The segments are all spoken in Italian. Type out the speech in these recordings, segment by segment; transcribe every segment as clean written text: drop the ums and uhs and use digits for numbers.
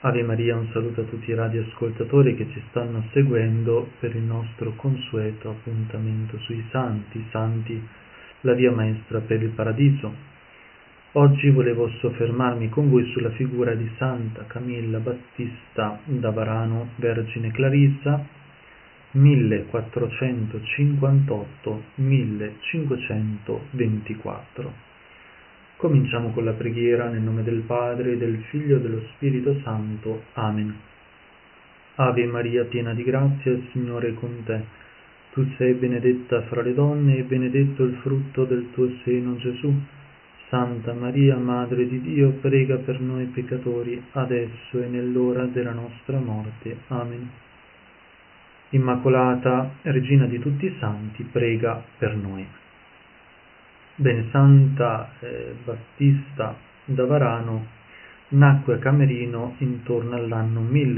Ave Maria, un saluto a tutti i radioascoltatori che ci stanno seguendo per il nostro consueto appuntamento sui santi, la via maestra per il paradiso. Oggi volevo soffermarmi con voi sulla figura di Santa Camilla Battista da Varano, Vergine Clarissa, 1458-1524. Cominciamo con la preghiera nel nome del Padre, del Figlio e dello Spirito Santo. Amen. Ave Maria, piena di grazia, il Signore è con te. Tu sei benedetta fra le donne e benedetto il frutto del tuo seno, Gesù. Santa Maria, Madre di Dio, prega per noi peccatori, adesso e nell'ora della nostra morte. Amen. Immacolata, Regina di tutti i santi, prega per noi. Bene, Santa Battista da Varano nacque a Camerino intorno all'anno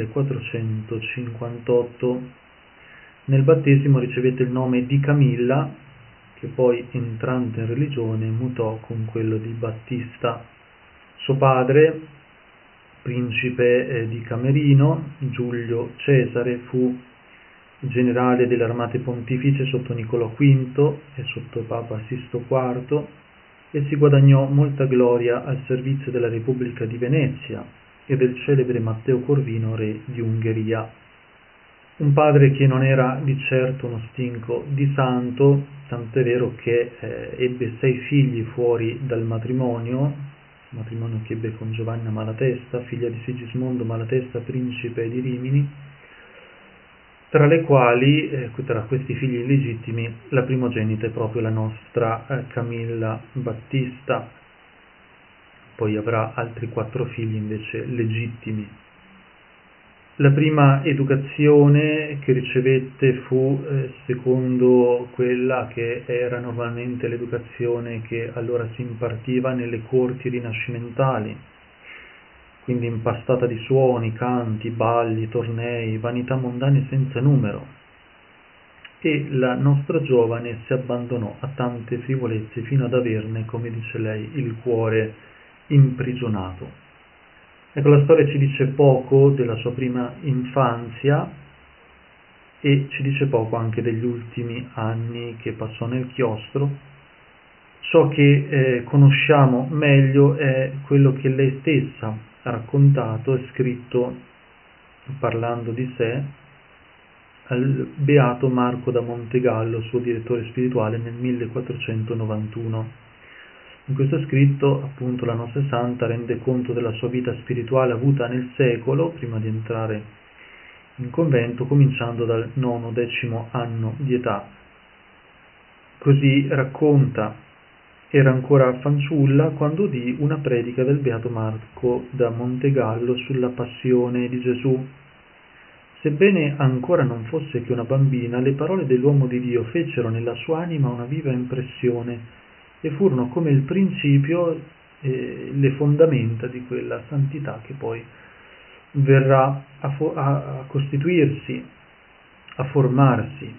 1458. Nel battesimo ricevette il nome di Camilla, che poi, entrando in religione, mutò con quello di Battista. Suo padre, principe di Camerino, Giulio Cesare, fu generale delle armate pontificie sotto Niccolò V e sotto Papa Sisto IV, e si guadagnò molta gloria al servizio della Repubblica di Venezia e del celebre Matteo Corvino, re di Ungheria. Un padre che non era di certo uno stinco di santo, tant'è vero che ebbe 6 figli fuori dal matrimonio che ebbe con Giovanna Malatesta, figlia di Sigismondo Malatesta, principe di Rimini, tra le quali, tra questi figli illegittimi, la primogenita è proprio la nostra Camilla Battista. Poi avrà altri 4 figli invece legittimi. La prima educazione che ricevette fu secondo quella che era normalmente l'educazione che allora si impartiva nelle corti rinascimentali, quindi impastata di suoni, canti, balli, tornei, vanità mondane senza numero. E la nostra giovane si abbandonò a tante frivolezze fino ad averne, come dice lei, il cuore imprigionato. Ecco, la storia ci dice poco della sua prima infanzia e ci dice poco anche degli ultimi anni che passò nel chiostro. Ciò che conosciamo meglio è quello che lei stessa ha raccontato e scritto, parlando di sé, al beato Marco da Montegallo, suo direttore spirituale, nel 1491. In questo scritto, appunto, la nostra santa rende conto della sua vita spirituale avuta nel secolo, prima di entrare in convento, cominciando dal 9-10 anno di età. Così racconta: era ancora fanciulla quando udì una predica del beato Marco da Montegallo sulla passione di Gesù. Sebbene ancora non fosse che una bambina, le parole dell'uomo di Dio fecero nella sua anima una viva impressione e furono come il principio e le fondamenta di quella santità che poi verrà a costituirsi, a formarsi.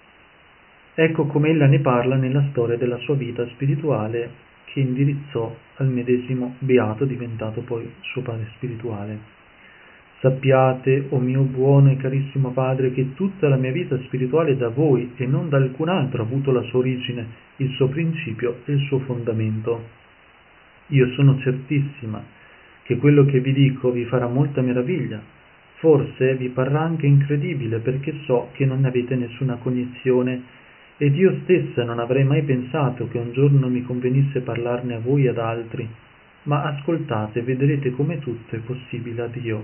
Ecco come ella ne parla nella storia della sua vita spirituale, che indirizzò al medesimo beato, diventato poi suo padre spirituale. Sappiate, o mio buono e carissimo padre, che tutta la mia vita spirituale da voi e non da alcun altro ha avuto la sua origine, il suo principio e il suo fondamento. Io sono certissima che quello che vi dico vi farà molta meraviglia, forse vi parrà anche incredibile, perché so che non ne avete nessuna cognizione, ed io stessa non avrei mai pensato che un giorno mi convenisse parlarne a voi e ad altri, ma ascoltate e vedrete come tutto è possibile a Dio.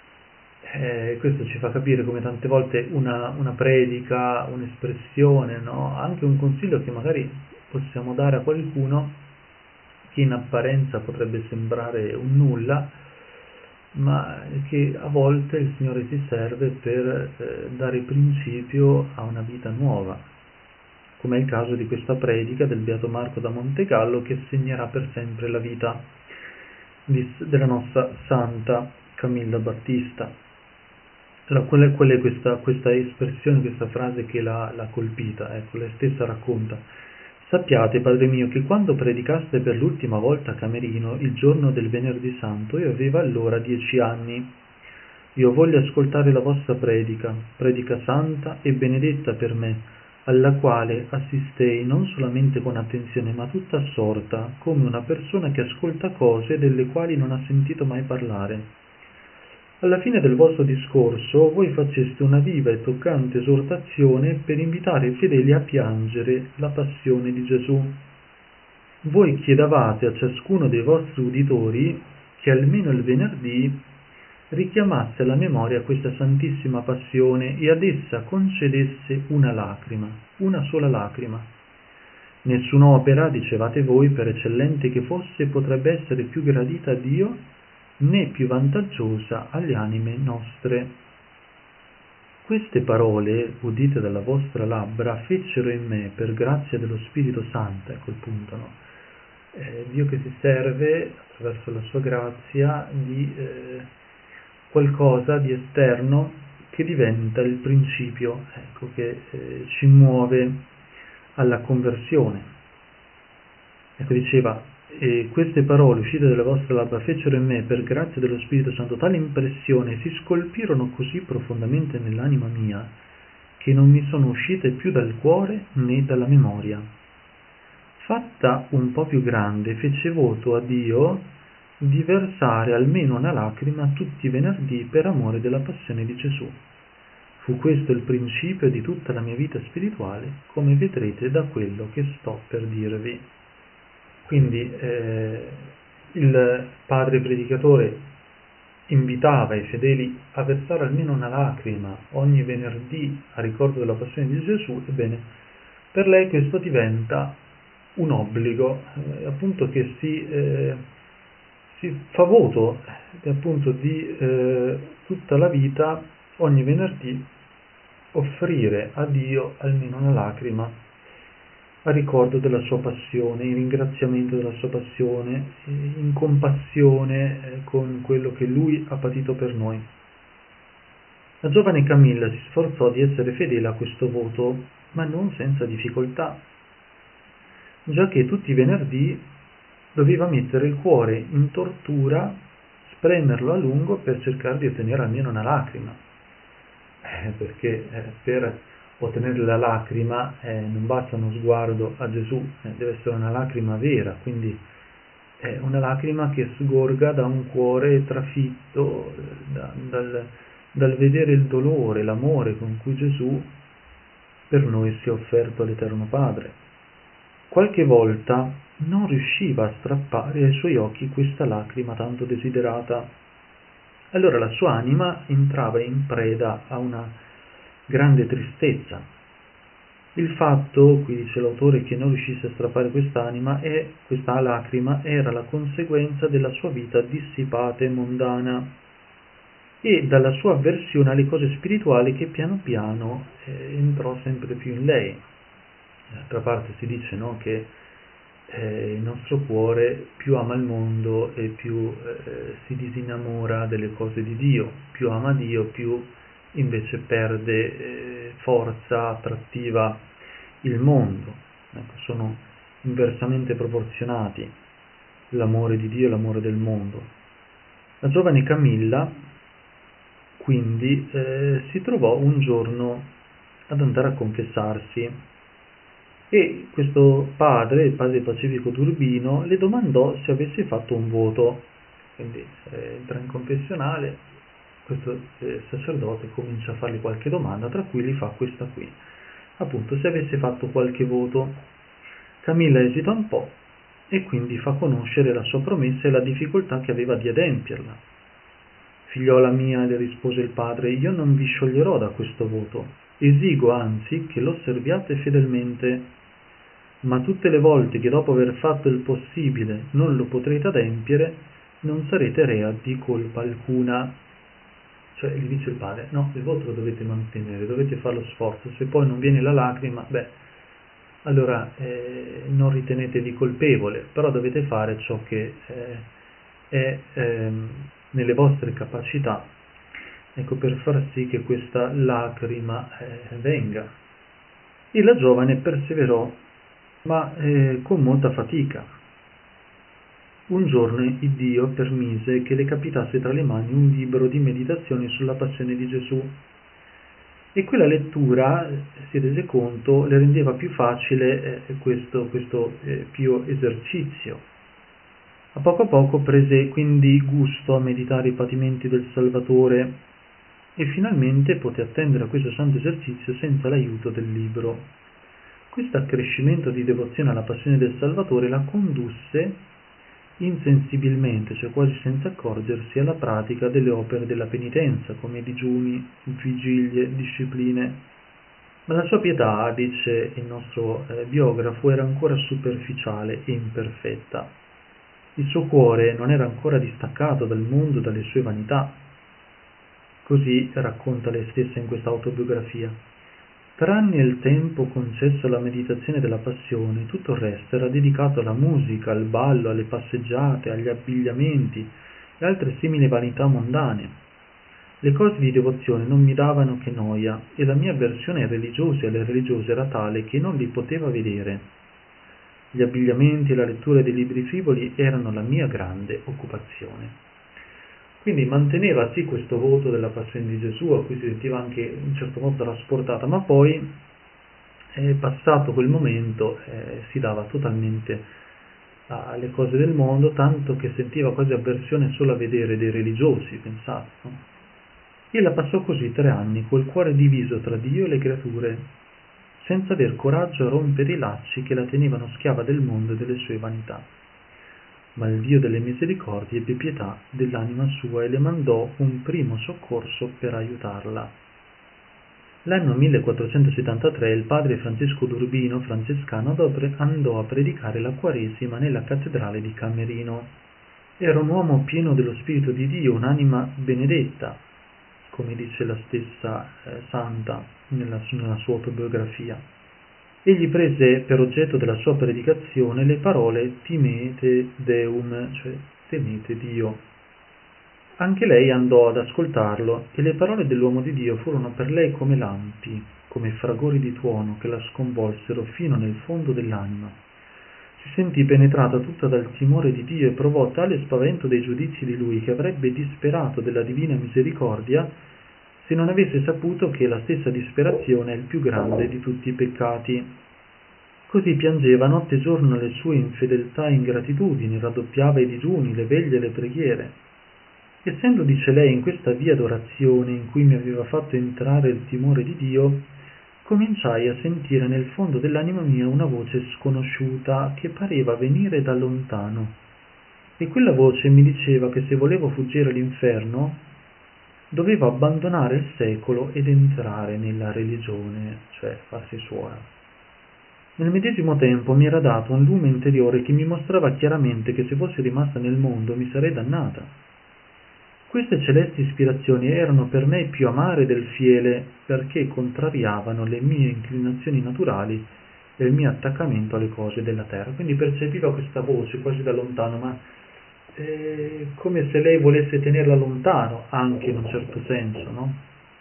Questo ci fa capire come tante volte una predica, un'espressione, no? Anche un consiglio che magari possiamo dare a qualcuno che in apparenza potrebbe sembrare un nulla, ma che a volte il Signore si serve per dare principio a una vita nuova, come è il caso di questa predica del beato Marco da Montegallo, che segnerà per sempre la vita della nostra santa Camilla Battista. Allora, qual è questa espressione, questa frase che l'ha colpita? Ecco, lei stessa racconta: sappiate, padre mio, che quando predicaste per l'ultima volta a Camerino, il giorno del venerdì santo, io avevo allora 10 anni, Io voglio ascoltare la vostra predica santa e benedetta per me, alla quale assistei non solamente con attenzione, ma tutta assorta, come una persona che ascolta cose delle quali non ha sentito mai parlare. Alla fine del vostro discorso voi faceste una viva e toccante esortazione per invitare i fedeli a piangere la passione di Gesù. Voi chiedevate a ciascuno dei vostri uditori che almeno il venerdì richiamasse alla memoria questa santissima passione e ad essa concedesse una lacrima, una sola lacrima. Nessun'opera, dicevate voi, per eccellente che fosse, potrebbe essere più gradita a Dio né più vantaggiosa alle anime nostre. Queste parole, udite dalla vostra labbra, fecero in me, per grazia dello Spirito Santo, ecco il punto, no? Dio che si serve, attraverso la sua grazia, di qualcosa di esterno che diventa il principio, ecco, che ci muove alla conversione. Ecco, diceva, queste parole uscite dalle vostre labbra fecero in me, per grazia dello Spirito Santo, tale impressione, si scolpirono così profondamente nell'anima mia, che non mi sono uscite più dal cuore né dalla memoria. Fatta un po' più grande, fece voto a Dio di versare almeno una lacrima tutti i venerdì per amore della passione di Gesù. Fu questo il principio di tutta la mia vita spirituale, come vedrete da quello che sto per dirvi. Quindi il padre predicatore invitava i fedeli a versare almeno una lacrima ogni venerdì a ricordo della passione di Gesù. Ebbene, per lei questo diventa un obbligo, appunto, che si fa voto appunto di tutta la vita, ogni venerdì, offrire a Dio almeno una lacrima a ricordo della sua passione, in ringraziamento della sua passione, in compassione con quello che Lui ha patito per noi. La giovane Camilla si sforzò di essere fedele a questo voto, ma non senza difficoltà, giacché tutti i venerdì doveva mettere il cuore in tortura, spremerlo a lungo per cercare di ottenere almeno una lacrima, perché per ottenere la lacrima non basta uno sguardo a Gesù, deve essere una lacrima vera, quindi una lacrima che sgorga da un cuore trafitto dal vedere il dolore, l'amore con cui Gesù per noi si è offerto all'Eterno Padre. Qualche volta non riusciva a strappare ai suoi occhi questa lacrima tanto desiderata. Allora la sua anima entrava in preda a una grande tristezza. Il fatto, qui dice l'autore, che non riuscisse a strappare questa lacrima era la conseguenza della sua vita dissipata e mondana e dalla sua avversione alle cose spirituali che piano piano entrò sempre più in lei. D'altra parte si dice, no, che il nostro cuore più ama il mondo e più si disinnamora delle cose di Dio, più ama Dio, più invece perde forza attrattiva il mondo. Ecco, sono inversamente proporzionati l'amore di Dio e l'amore del mondo. La giovane Camilla quindi si trovò un giorno ad andare a confessarsi e questo il padre Pacifico d'Urbino, le domandò se avesse fatto un voto. Quindi entra in confessionale, questo sacerdote comincia a fargli qualche domanda, tra cui gli fa questa qui, appunto, se avesse fatto qualche voto. Camilla esita un po' e quindi fa conoscere la sua promessa e la difficoltà che aveva di adempierla. Figliola mia, le rispose il padre, io non vi scioglierò da questo voto, esigo anzi che lo osserviate fedelmente, ma tutte le volte che dopo aver fatto il possibile non lo potrete adempiere, non sarete rea di colpa alcuna. Cioè, gli dice il padre, no, il voto lo dovete mantenere, dovete fare lo sforzo, se poi non viene la lacrima, allora non ritenetevi colpevole, però dovete fare ciò che è nelle vostre capacità, ecco, per far sì che questa lacrima venga. E la giovane perseverò, ma con molta fatica. Un giorno il Dio permise che le capitasse tra le mani un libro di meditazioni sulla passione di Gesù e quella lettura, si rese conto, le rendeva più facile questo pio esercizio. A poco prese quindi gusto a meditare i patimenti del Salvatore e finalmente poté attendere a questo santo esercizio senza l'aiuto del libro. Questo accrescimento di devozione alla passione del Salvatore la condusse insensibilmente, cioè quasi senza accorgersi, alla pratica delle opere della penitenza, come digiuni, vigilie, discipline. Ma la sua pietà, dice il nostro biografo, era ancora superficiale e imperfetta. Il suo cuore non era ancora distaccato dal mondo, dalle sue vanità. Così racconta lei stessa in questa autobiografia. Tranne il tempo concesso alla meditazione della passione, tutto il resto era dedicato alla musica, al ballo, alle passeggiate, agli abbigliamenti e altre simili vanità mondane. Le cose di devozione non mi davano che noia e la mia avversione ai religiosi e alle religiose era tale che non li poteva vedere. Gli abbigliamenti e la lettura dei libri frivoli erano la mia grande occupazione. Quindi manteneva sì questo voto della passione di Gesù, a cui si sentiva anche in un certo modo trasportata, ma poi, passato quel momento, si dava totalmente alle cose del mondo, tanto che sentiva quasi avversione solo a vedere dei religiosi, pensate, no? E la passò così 3 anni, col cuore diviso tra Dio e le creature, senza aver coraggio a rompere i lacci che la tenevano schiava del mondo e delle sue vanità. Ma il Dio delle misericordie ebbe pietà dell'anima sua e le mandò un primo soccorso per aiutarla. L'anno 1473 il padre Francesco d'Urbino, francescano, andò a predicare la Quaresima nella cattedrale di Camerino. Era un uomo pieno dello Spirito di Dio, un'anima benedetta, come dice la stessa santa nella sua autobiografia. Egli prese per oggetto della sua predicazione le parole timete Deum, cioè temete Dio. Anche lei andò ad ascoltarlo e le parole dell'uomo di Dio furono per lei come lampi, come fragori di tuono che la sconvolsero fino nel fondo dell'anima. Si sentì penetrata tutta dal timore di Dio e provò tale spavento dei giudizi di lui che avrebbe disperato della divina misericordia se non avesse saputo che la stessa disperazione è il più grande di tutti i peccati. Così piangeva notte e giorno le sue infedeltà e ingratitudini, raddoppiava i digiuni, le veglie e le preghiere. Essendo, dice lei, in questa via d'orazione in cui mi aveva fatto entrare il timore di Dio, cominciai a sentire nel fondo dell'anima mia una voce sconosciuta che pareva venire da lontano. E quella voce mi diceva che se volevo fuggire all'inferno dovevo abbandonare il secolo ed entrare nella religione, cioè farsi suora. Nel medesimo tempo mi era dato un lume interiore che mi mostrava chiaramente che se fossi rimasta nel mondo mi sarei dannata. Queste celesti ispirazioni erano per me più amare del fiele perché contrariavano le mie inclinazioni naturali e il mio attaccamento alle cose della terra. Quindi percepiva questa voce quasi da lontano, ma come se lei volesse tenerla lontano, anche in un certo senso, no?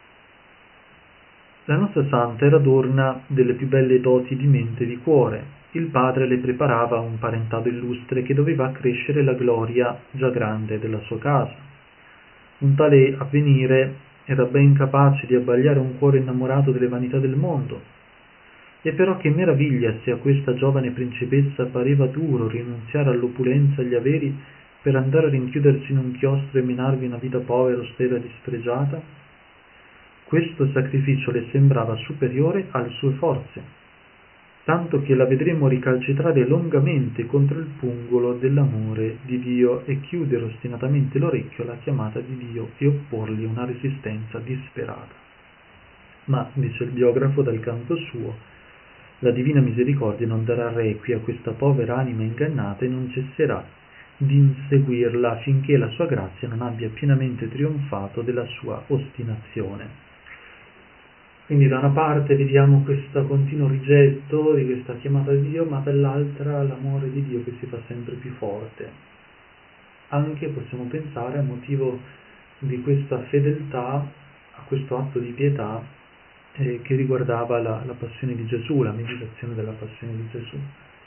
La nostra santa era adorna delle più belle doti di mente e di cuore. Il padre le preparava un parentado illustre che doveva accrescere la gloria già grande della sua casa. Un tale avvenire era ben capace di abbagliare un cuore innamorato delle vanità del mondo. E però che meraviglia se a questa giovane principessa pareva duro rinunziare all'opulenza e agli averi per andare a rinchiudersi in un chiostro e menarvi una vita povera, austera e dispregiata? Questo sacrificio le sembrava superiore alle sue forze, tanto che la vedremo ricalcitrare longamente contro il pungolo dell'amore di Dio e chiudere ostinatamente l'orecchio alla chiamata di Dio e opporgli una resistenza disperata. Ma, dice il biografo dal canto suo, la divina misericordia non darà requie a questa povera anima ingannata e non cesserà di inseguirla affinché la sua grazia non abbia pienamente trionfato della sua ostinazione. Quindi da una parte vediamo questo continuo rigetto di questa chiamata di Dio, ma dall'altra l'amore di Dio che si fa sempre più forte. Anche possiamo pensare a motivo di questa fedeltà, a questo atto di pietà che riguardava la passione di Gesù, la meditazione della passione di Gesù.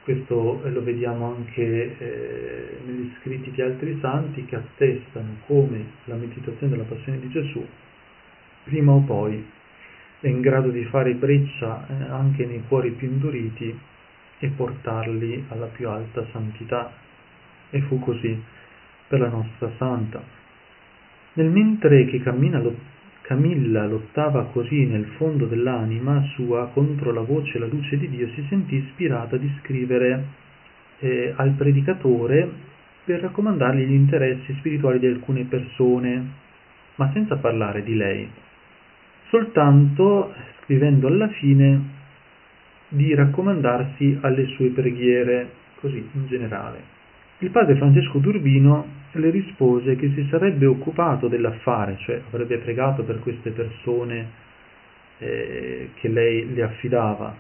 Questo lo vediamo anche negli scritti di altri santi che attestano come la meditazione della passione di Gesù prima o poi è in grado di fare breccia anche nei cuori più induriti e portarli alla più alta santità. E fu così per la nostra santa. Nel mentre che Camilla lottava così nel fondo dell'anima sua contro la voce e la luce di Dio, si sentì ispirata di scrivere al predicatore per raccomandargli gli interessi spirituali di alcune persone, ma senza parlare di lei, soltanto scrivendo alla fine di raccomandarsi alle sue preghiere, così in generale. Il padre Francesco d'Urbino le rispose che si sarebbe occupato dell'affare, cioè avrebbe pregato per queste persone che lei le affidava,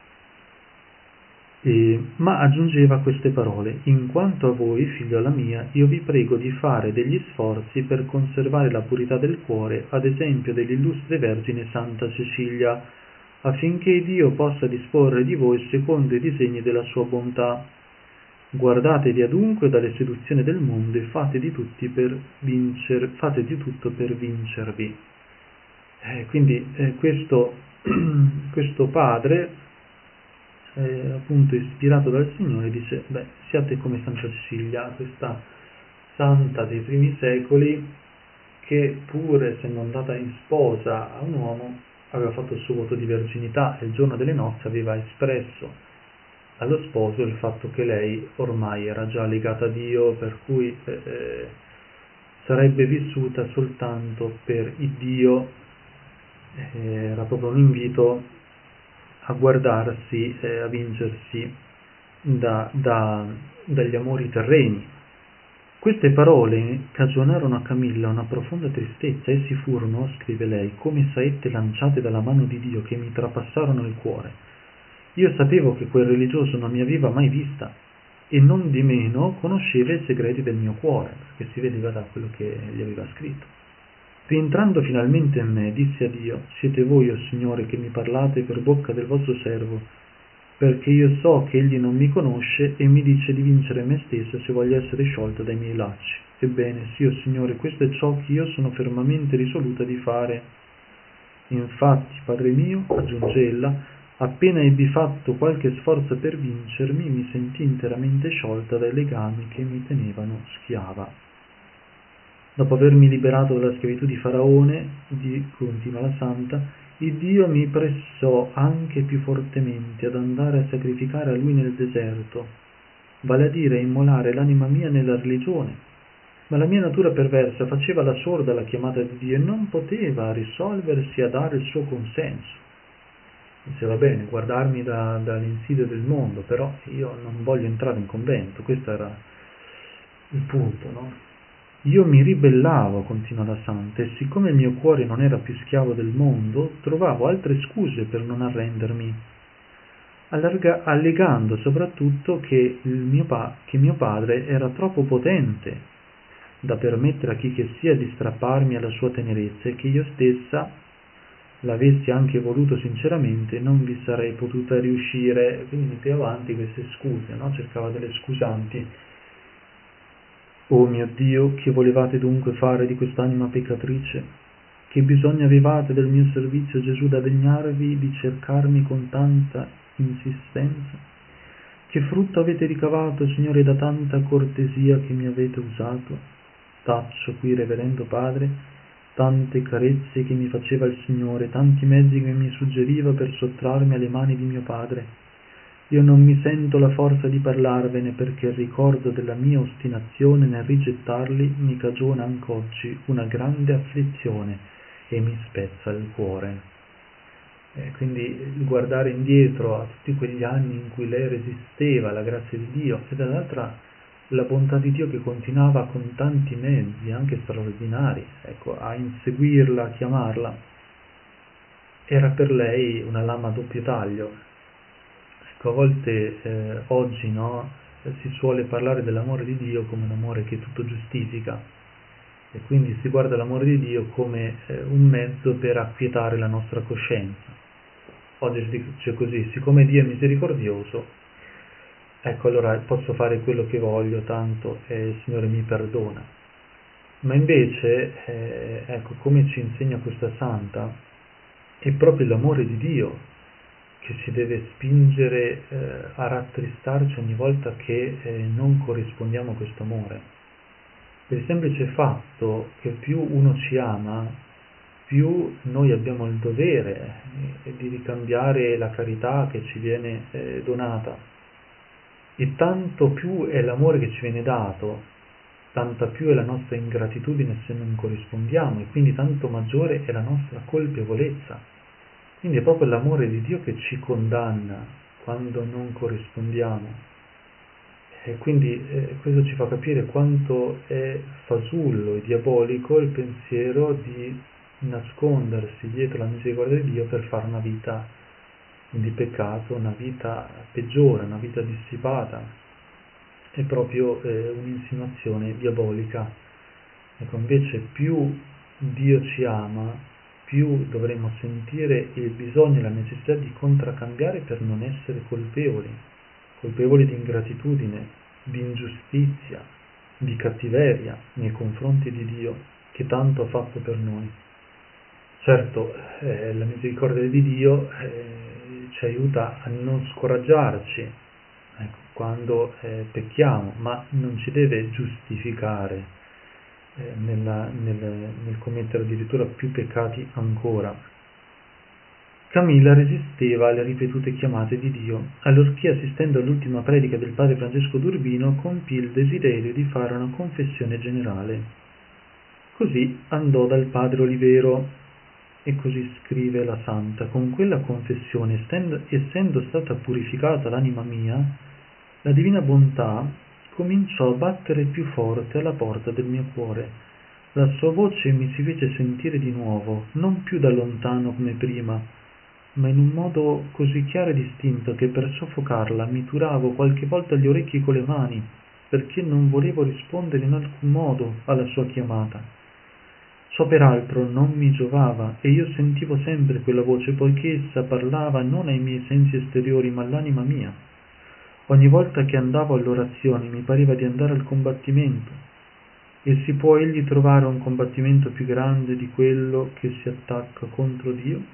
ma aggiungeva queste parole: in quanto a voi, figliola mia, io vi prego di fare degli sforzi per conservare la purità del cuore, ad esempio dell'illustre Vergine Santa Cecilia, affinché Dio possa disporre di voi secondo i disegni della sua bontà. Guardatevi adunque dalle seduzioni del mondo e fate di tutto per vincervi. Quindi questo padre, appunto ispirato dal Signore, dice: siate come Santa Cecilia, questa santa dei primi secoli, che pur essendo andata in sposa a un uomo aveva fatto il suo voto di verginità e il giorno delle nozze aveva espresso allo sposo il fatto che lei ormai era già legata a Dio, per cui sarebbe vissuta soltanto per il Dio. Era proprio un invito a guardarsi, a vincersi dagli amori terreni. Queste parole cagionarono a Camilla una profonda tristezza. Essi furono, scrive lei, come saette lanciate dalla mano di Dio che mi trapassarono il cuore. Io sapevo che quel religioso non mi aveva mai vista e non di meno conosceva i segreti del mio cuore, perché si vedeva da quello che gli aveva scritto. Rientrando finalmente in me, dissi a Dio: siete voi, o Signore, che mi parlate per bocca del vostro servo, perché io so che egli non mi conosce e mi dice di vincere me stessa se voglio essere sciolta dai miei lacci. Ebbene, sì, o Signore, questo è ciò che io sono fermamente risoluta di fare. Infatti, Padre mio, aggiunge ella, appena ebbi fatto qualche sforzo per vincermi, mi sentii interamente sciolta dai legami che mi tenevano schiava. Dopo avermi liberato dalla schiavitù di Faraone, continua la santa, il Dio mi pressò anche più fortemente ad andare a sacrificare a lui nel deserto, vale a dire a immolare l'anima mia nella religione. Ma la mia natura perversa faceva la sorda alla chiamata di Dio e non poteva risolversi a dare il suo consenso. Diceva: bene, guardarmi dalle insidie del mondo, però io non voglio entrare in convento. Questo era il punto, no? Io mi ribellavo, continua la santa, e siccome il mio cuore non era più schiavo del mondo, trovavo altre scuse per non arrendermi, allegando soprattutto che mio padre era troppo potente da permettere a chi che sia di strapparmi alla sua tenerezza, e che io stessa, l'avessi anche voluto sinceramente, non vi sarei potuta riuscire. Quindi metteva avanti queste scuse, no? Cercava delle scusanti. Oh mio Dio, che volevate dunque fare di quest'anima peccatrice? Che bisogno avevate del mio servizio, Gesù, da degnarvi di cercarmi con tanta insistenza? Che frutto avete ricavato, Signore, da tanta cortesia che mi avete usato? Taccio qui, reverendo Padre, tante carezze che mi faceva il Signore, tanti mezzi che mi suggeriva per sottrarmi alle mani di mio padre. Io non mi sento la forza di parlarvene, perché il ricordo della mia ostinazione nel rigettarli mi cagiona anche oggi una grande afflizione e mi spezza il cuore. Quindi il guardare indietro a tutti quegli anni in cui lei resisteva alla grazia di Dio, e dall'altra la bontà di Dio che continuava con tanti mezzi, anche straordinari, a inseguirla, a chiamarla, era per lei una lama a doppio taglio. A volte oggi, no, si suole parlare dell'amore di Dio come un amore che tutto giustifica, e quindi si guarda l'amore di Dio come un mezzo per acquietare la nostra coscienza. Oggi si dice così: siccome Dio è misericordioso, ecco allora posso fare quello che voglio, tanto il Signore mi perdona. Ma invece, ecco, come ci insegna questa santa, è proprio l'amore di Dio che ci deve spingere a rattristarci ogni volta che non corrispondiamo a questo amore. Per il semplice fatto che più uno ci ama, più noi abbiamo il dovere di ricambiare la carità che ci viene donata. E tanto più è l'amore che ci viene dato, tanta più è la nostra ingratitudine se non corrispondiamo, e quindi tanto maggiore è la nostra colpevolezza. Quindi è proprio l'amore di Dio che ci condanna quando non corrispondiamo. E quindi questo ci fa capire quanto è fasullo e diabolico il pensiero di nascondersi dietro la misericordia di Dio per fare una vita di peccato, una vita peggiore, una vita dissipata. È proprio un'insinuazione diabolica. Ecco, invece più Dio ci ama, più dovremo sentire il bisogno e la necessità di contraccambiare per non essere colpevoli di ingratitudine, di ingiustizia, di cattiveria nei confronti di Dio che tanto ha fatto per noi. Certo, la misericordia di Dio ci aiuta a non scoraggiarci, ecco, quando pecchiamo, ma non ci deve giustificare nel commettere addirittura più peccati ancora. Camilla resisteva alle ripetute chiamate di Dio, allorché assistendo all'ultima predica del padre Francesco d'Urbino compì il desiderio di fare una confessione generale. Così andò dal padre Olivero e così scrive la santa: con quella confessione, essendo stata purificata l'anima mia, la divina bontà cominciò a battere più forte alla porta del mio cuore. La sua voce mi si fece sentire di nuovo, non più da lontano come prima, ma in un modo così chiaro e distinto che per soffocarla mi turavo qualche volta gli orecchi con le mani, perché non volevo rispondere in alcun modo alla sua chiamata. Ciò peraltro non mi giovava, e io sentivo sempre quella voce, poiché essa parlava non ai miei sensi esteriori, ma all'anima mia. Ogni volta che andavo all'orazione mi pareva di andare al combattimento. E si può egli trovare un combattimento più grande di quello che si attacca contro Dio?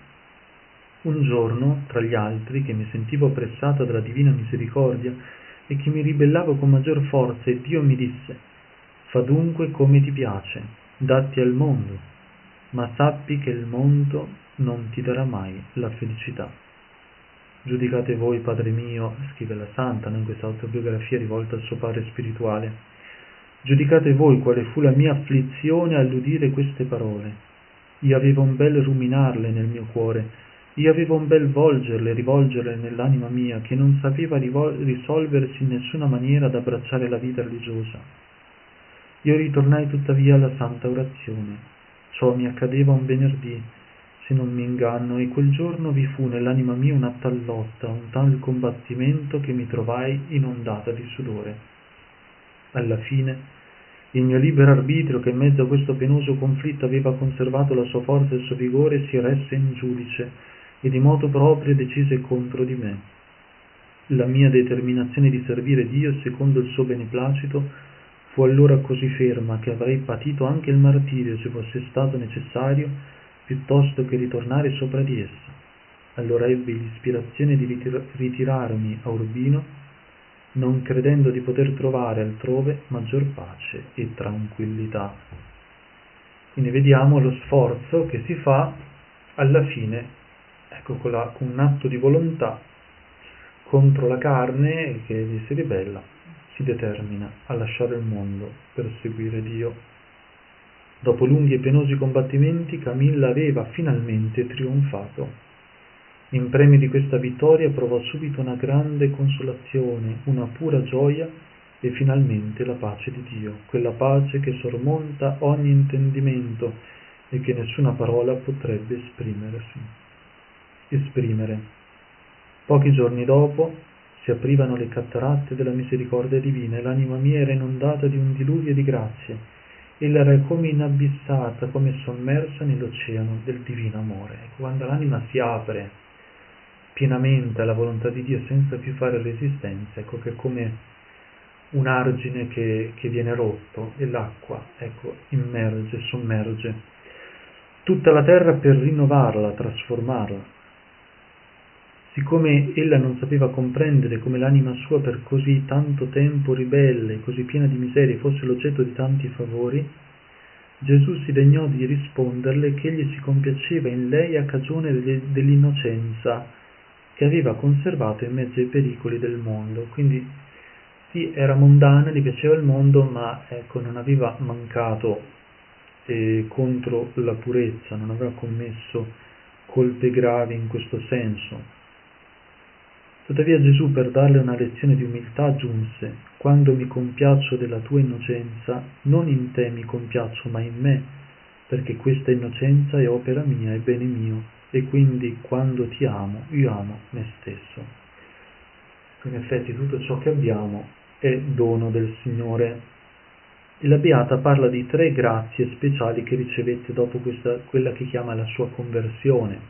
Un giorno, tra gli altri, che mi sentivo oppressata dalla divina misericordia e che mi ribellavo con maggior forza, e Dio mi disse: fa dunque come ti piace, datti al mondo, ma sappi che il mondo non ti darà mai la felicità. Giudicate voi, Padre mio, scrive la Santa in questa autobiografia rivolta al suo padre spirituale, giudicate voi quale fu la mia afflizione all'udire queste parole. Io avevo un bel ruminarle nel mio cuore, io avevo un bel rivolgerle nell'anima mia, che non sapeva risolversi in nessuna maniera ad abbracciare la vita religiosa. Io ritornai tuttavia alla santa orazione. Ciò mi accadeva un venerdì, se non mi inganno, e quel giorno vi fu nell'anima mia una tal lotta, un tal combattimento, che mi trovai inondata di sudore. Alla fine, il mio libero arbitrio, che in mezzo a questo penoso conflitto aveva conservato la sua forza e il suo vigore, si resse in giudice e di modo proprio decise contro di me. La mia determinazione di servire Dio secondo il suo beneplacito fu allora così ferma che avrei patito anche il martirio se fosse stato necessario, piuttosto che ritornare sopra di essa. Allora ebbi l'ispirazione di ritirarmi a Urbino, non credendo di poter trovare altrove maggior pace e tranquillità. Quindi vediamo lo sforzo che si fa alla fine, ecco, con un atto di volontà contro la carne che gli si ribella, si determina a lasciare il mondo per seguire Dio. Dopo lunghi e penosi combattimenti, Camilla aveva finalmente trionfato. In premio di questa vittoria provò subito una grande consolazione, una pura gioia e finalmente la pace di Dio, quella pace che sormonta ogni intendimento e che nessuna parola potrebbe esprimere. Pochi giorni dopo si aprivano le cataratte della misericordia divina e l'anima mia era inondata di un diluvio di grazie. Ella era come inabissata, come sommersa nell'oceano del divino amore. Quando l'anima si apre pienamente alla volontà di Dio senza più fare resistenza, ecco che è come un argine che viene rotto e l'acqua, ecco, immerge, sommerge tutta la terra per rinnovarla, trasformarla. Siccome ella non sapeva comprendere come l'anima sua per così tanto tempo ribelle, così piena di miserie, fosse l'oggetto di tanti favori, Gesù si degnò di risponderle che egli si compiaceva in lei a cagione dell'innocenza che aveva conservato in mezzo ai pericoli del mondo. Quindi sì, era mondana, gli piaceva il mondo, ma ecco, non aveva mancato contro la purezza, non aveva commesso colpe gravi in questo senso. Tuttavia Gesù, per darle una lezione di umiltà, aggiunse: «Quando mi compiaccio della tua innocenza, non in te mi compiaccio, ma in me, perché questa innocenza è opera mia, è bene mio, e quindi quando ti amo, io amo me stesso». In effetti tutto ciò che abbiamo è dono del Signore. E la Beata parla di 3 grazie speciali che ricevette dopo quella che chiama la sua conversione.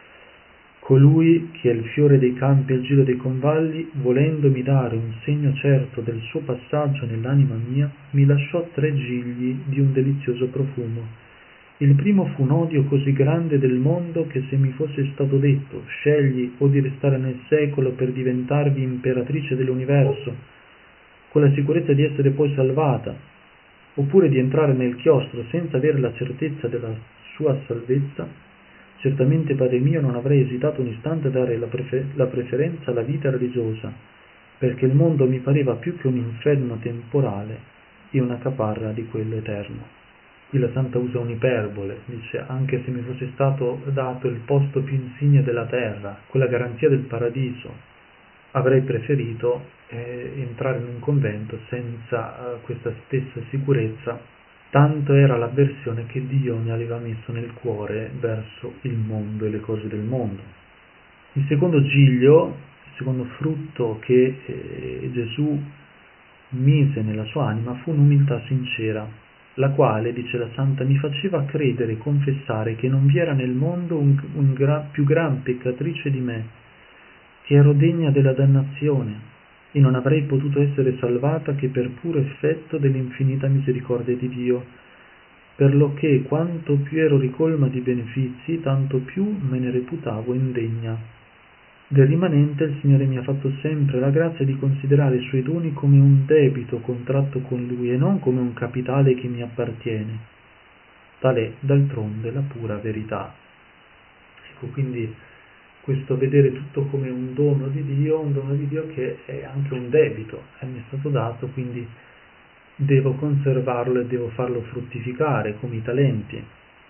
Colui che è il fiore dei campi e il giro dei convalli, volendomi dare un segno certo del suo passaggio nell'anima mia, mi lasciò 3 gigli di un delizioso profumo. Il primo fu un odio così grande del mondo che se mi fosse stato detto: scegli o di restare nel secolo per diventarvi imperatrice dell'universo, con la sicurezza di essere poi salvata, oppure di entrare nel chiostro senza avere la certezza della sua salvezza, certamente, Padre mio, non avrei esitato un istante a dare la preferenza alla vita religiosa, perché il mondo mi pareva più che un inferno temporale e una caparra di quello eterno. Qui la Santa usa un'iperbole, dice: anche se mi fosse stato dato il posto più insigne della terra, quella garanzia del paradiso, avrei preferito entrare in un convento senza questa stessa sicurezza. Tanto era l'avversione che Dio mi aveva messo nel cuore verso il mondo e le cose del mondo. Il secondo giglio, il secondo frutto che Gesù mise nella sua anima fu un'umiltà sincera, la quale, dice la Santa, mi faceva credere e confessare che non vi era nel mondo più gran peccatrice di me, che ero degna della dannazione, e non avrei potuto essere salvata che per puro effetto dell'infinita misericordia di Dio, perloché quanto più ero ricolma di benefizi, tanto più me ne reputavo indegna. Del rimanente il Signore mi ha fatto sempre la grazia di considerare i suoi doni come un debito contratto con Lui e non come un capitale che mi appartiene. Tal è d'altronde la pura verità. Ecco, quindi questo vedere tutto come un dono di Dio che è anche un debito, mi è stato dato, quindi devo conservarlo e devo farlo fruttificare come i talenti.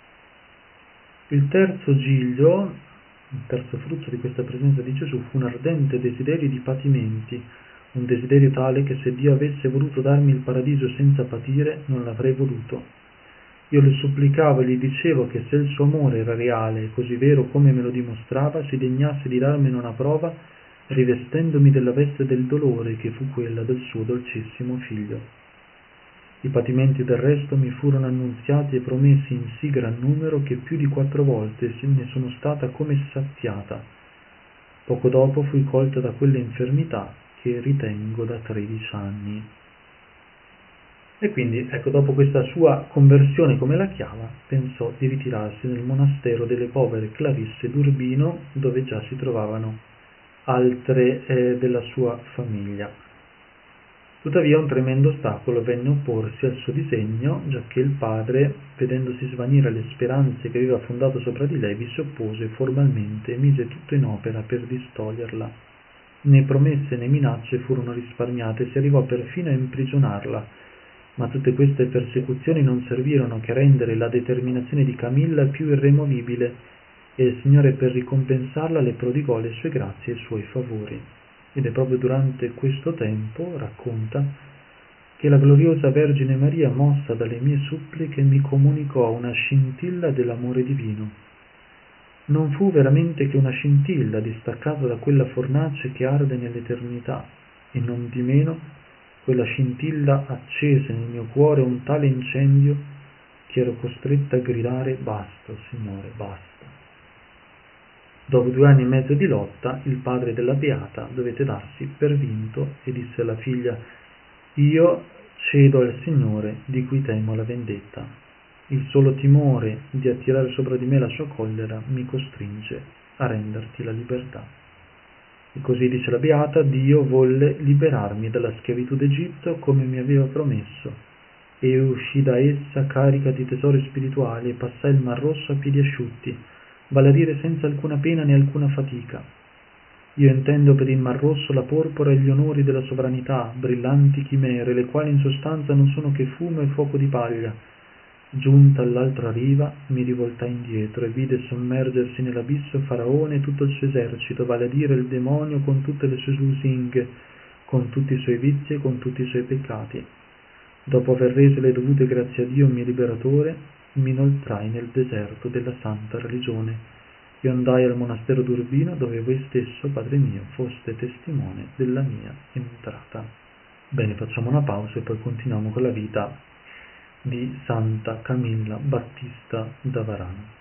Il terzo giglio, il terzo frutto di questa presenza di Gesù fu un ardente desiderio di patimenti, un desiderio tale che se Dio avesse voluto darmi il paradiso senza patire, non l'avrei voluto. Io le supplicavo e gli dicevo che se il suo amore era reale e così vero come me lo dimostrava, si degnasse di darmene una prova, rivestendomi della veste del dolore che fu quella del suo dolcissimo figlio. I patimenti del resto mi furono annunziati e promessi in sì gran numero che più di 4 volte ne sono stata come saziata. Poco dopo fui colta da quella infermità che ritengo da 13 anni. E quindi, ecco, dopo questa sua conversione, come la chiama, pensò di ritirarsi nel monastero delle povere Clarisse d'Urbino, dove già si trovavano altre della sua famiglia. Tuttavia un tremendo ostacolo venne a opporsi al suo disegno, giacché il padre, vedendosi svanire le speranze che aveva fondato sopra di lei, vi si oppose formalmente e mise tutto in opera per distoglierla. Né promesse né minacce furono risparmiate e si arrivò perfino a imprigionarla. Ma tutte queste persecuzioni non servirono che a rendere la determinazione di Camilla più irremovibile, e il Signore, per ricompensarla, le prodigò le sue grazie e i suoi favori. Ed è proprio durante questo tempo, racconta, che la gloriosa Vergine Maria, mossa dalle mie suppliche, mi comunicò una scintilla dell'amore divino. Non fu veramente che una scintilla distaccata da quella fornace che arde nell'eternità, e non di meno quella scintilla accese nel mio cuore un tale incendio che ero costretta a gridare: basta, Signore, basta. Dopo 2 anni e mezzo di lotta, il padre della beata dovette darsi per vinto e disse alla figlia: «Io cedo al Signore, di cui temo la vendetta. Il solo timore di attirare sopra di me la sua collera mi costringe a renderti la libertà». E così dice la beata: «Dio volle liberarmi dalla schiavitù d'Egitto come mi aveva promesso, e io uscii da essa carica di tesori spirituali e passai il Mar Rosso a piedi asciutti, vale a dire senza alcuna pena né alcuna fatica. Io intendo per il Mar Rosso la porpora e gli onori della sovranità, brillanti chimere, le quali in sostanza non sono che fumo e fuoco di paglia. Giunta all'altra riva, mi rivoltai indietro e vide sommergersi nell'abisso Faraone e tutto il suo esercito, vale a dire il demonio con tutte le sue lusinghe, con tutti i suoi vizi e con tutti i suoi peccati. Dopo aver reso le dovute grazie a Dio mio liberatore, mi inoltrai nel deserto della santa religione e andai al monastero d'Urbino, dove voi stesso, Padre mio, foste testimone della mia entrata». Bene, facciamo una pausa e poi continuiamo con la vita di Santa Camilla Battista da Varano.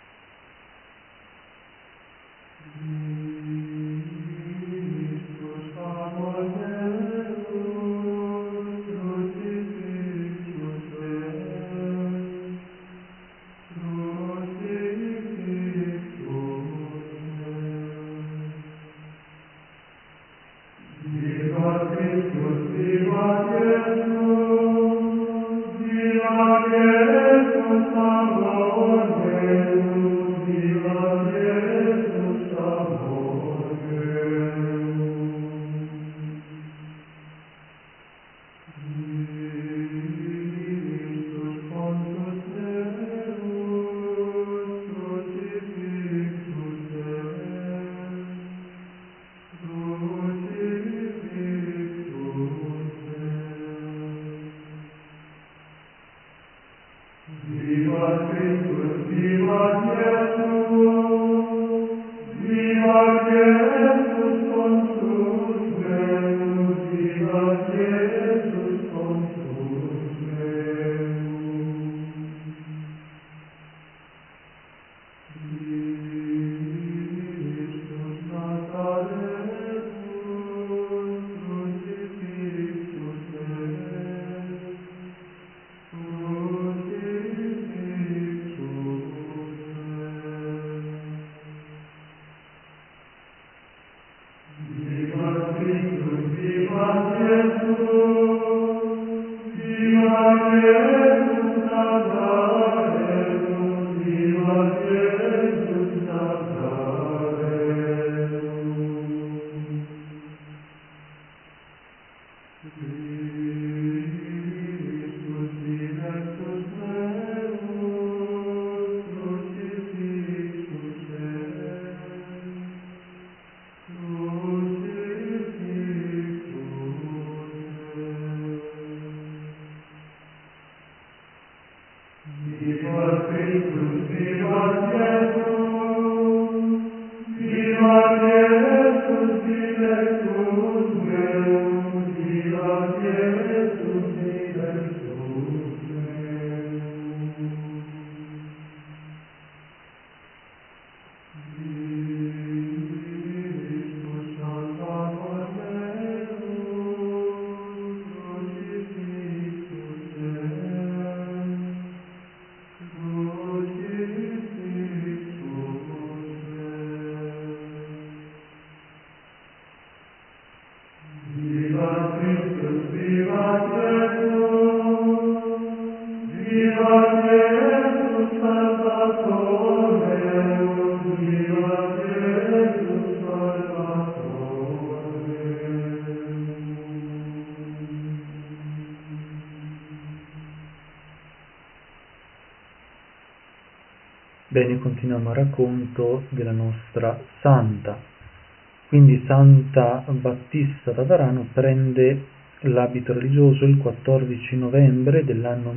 Bene, continuiamo il racconto della nostra santa. Quindi Santa Battista da Varano prende l'abito religioso il 14 novembre dell'anno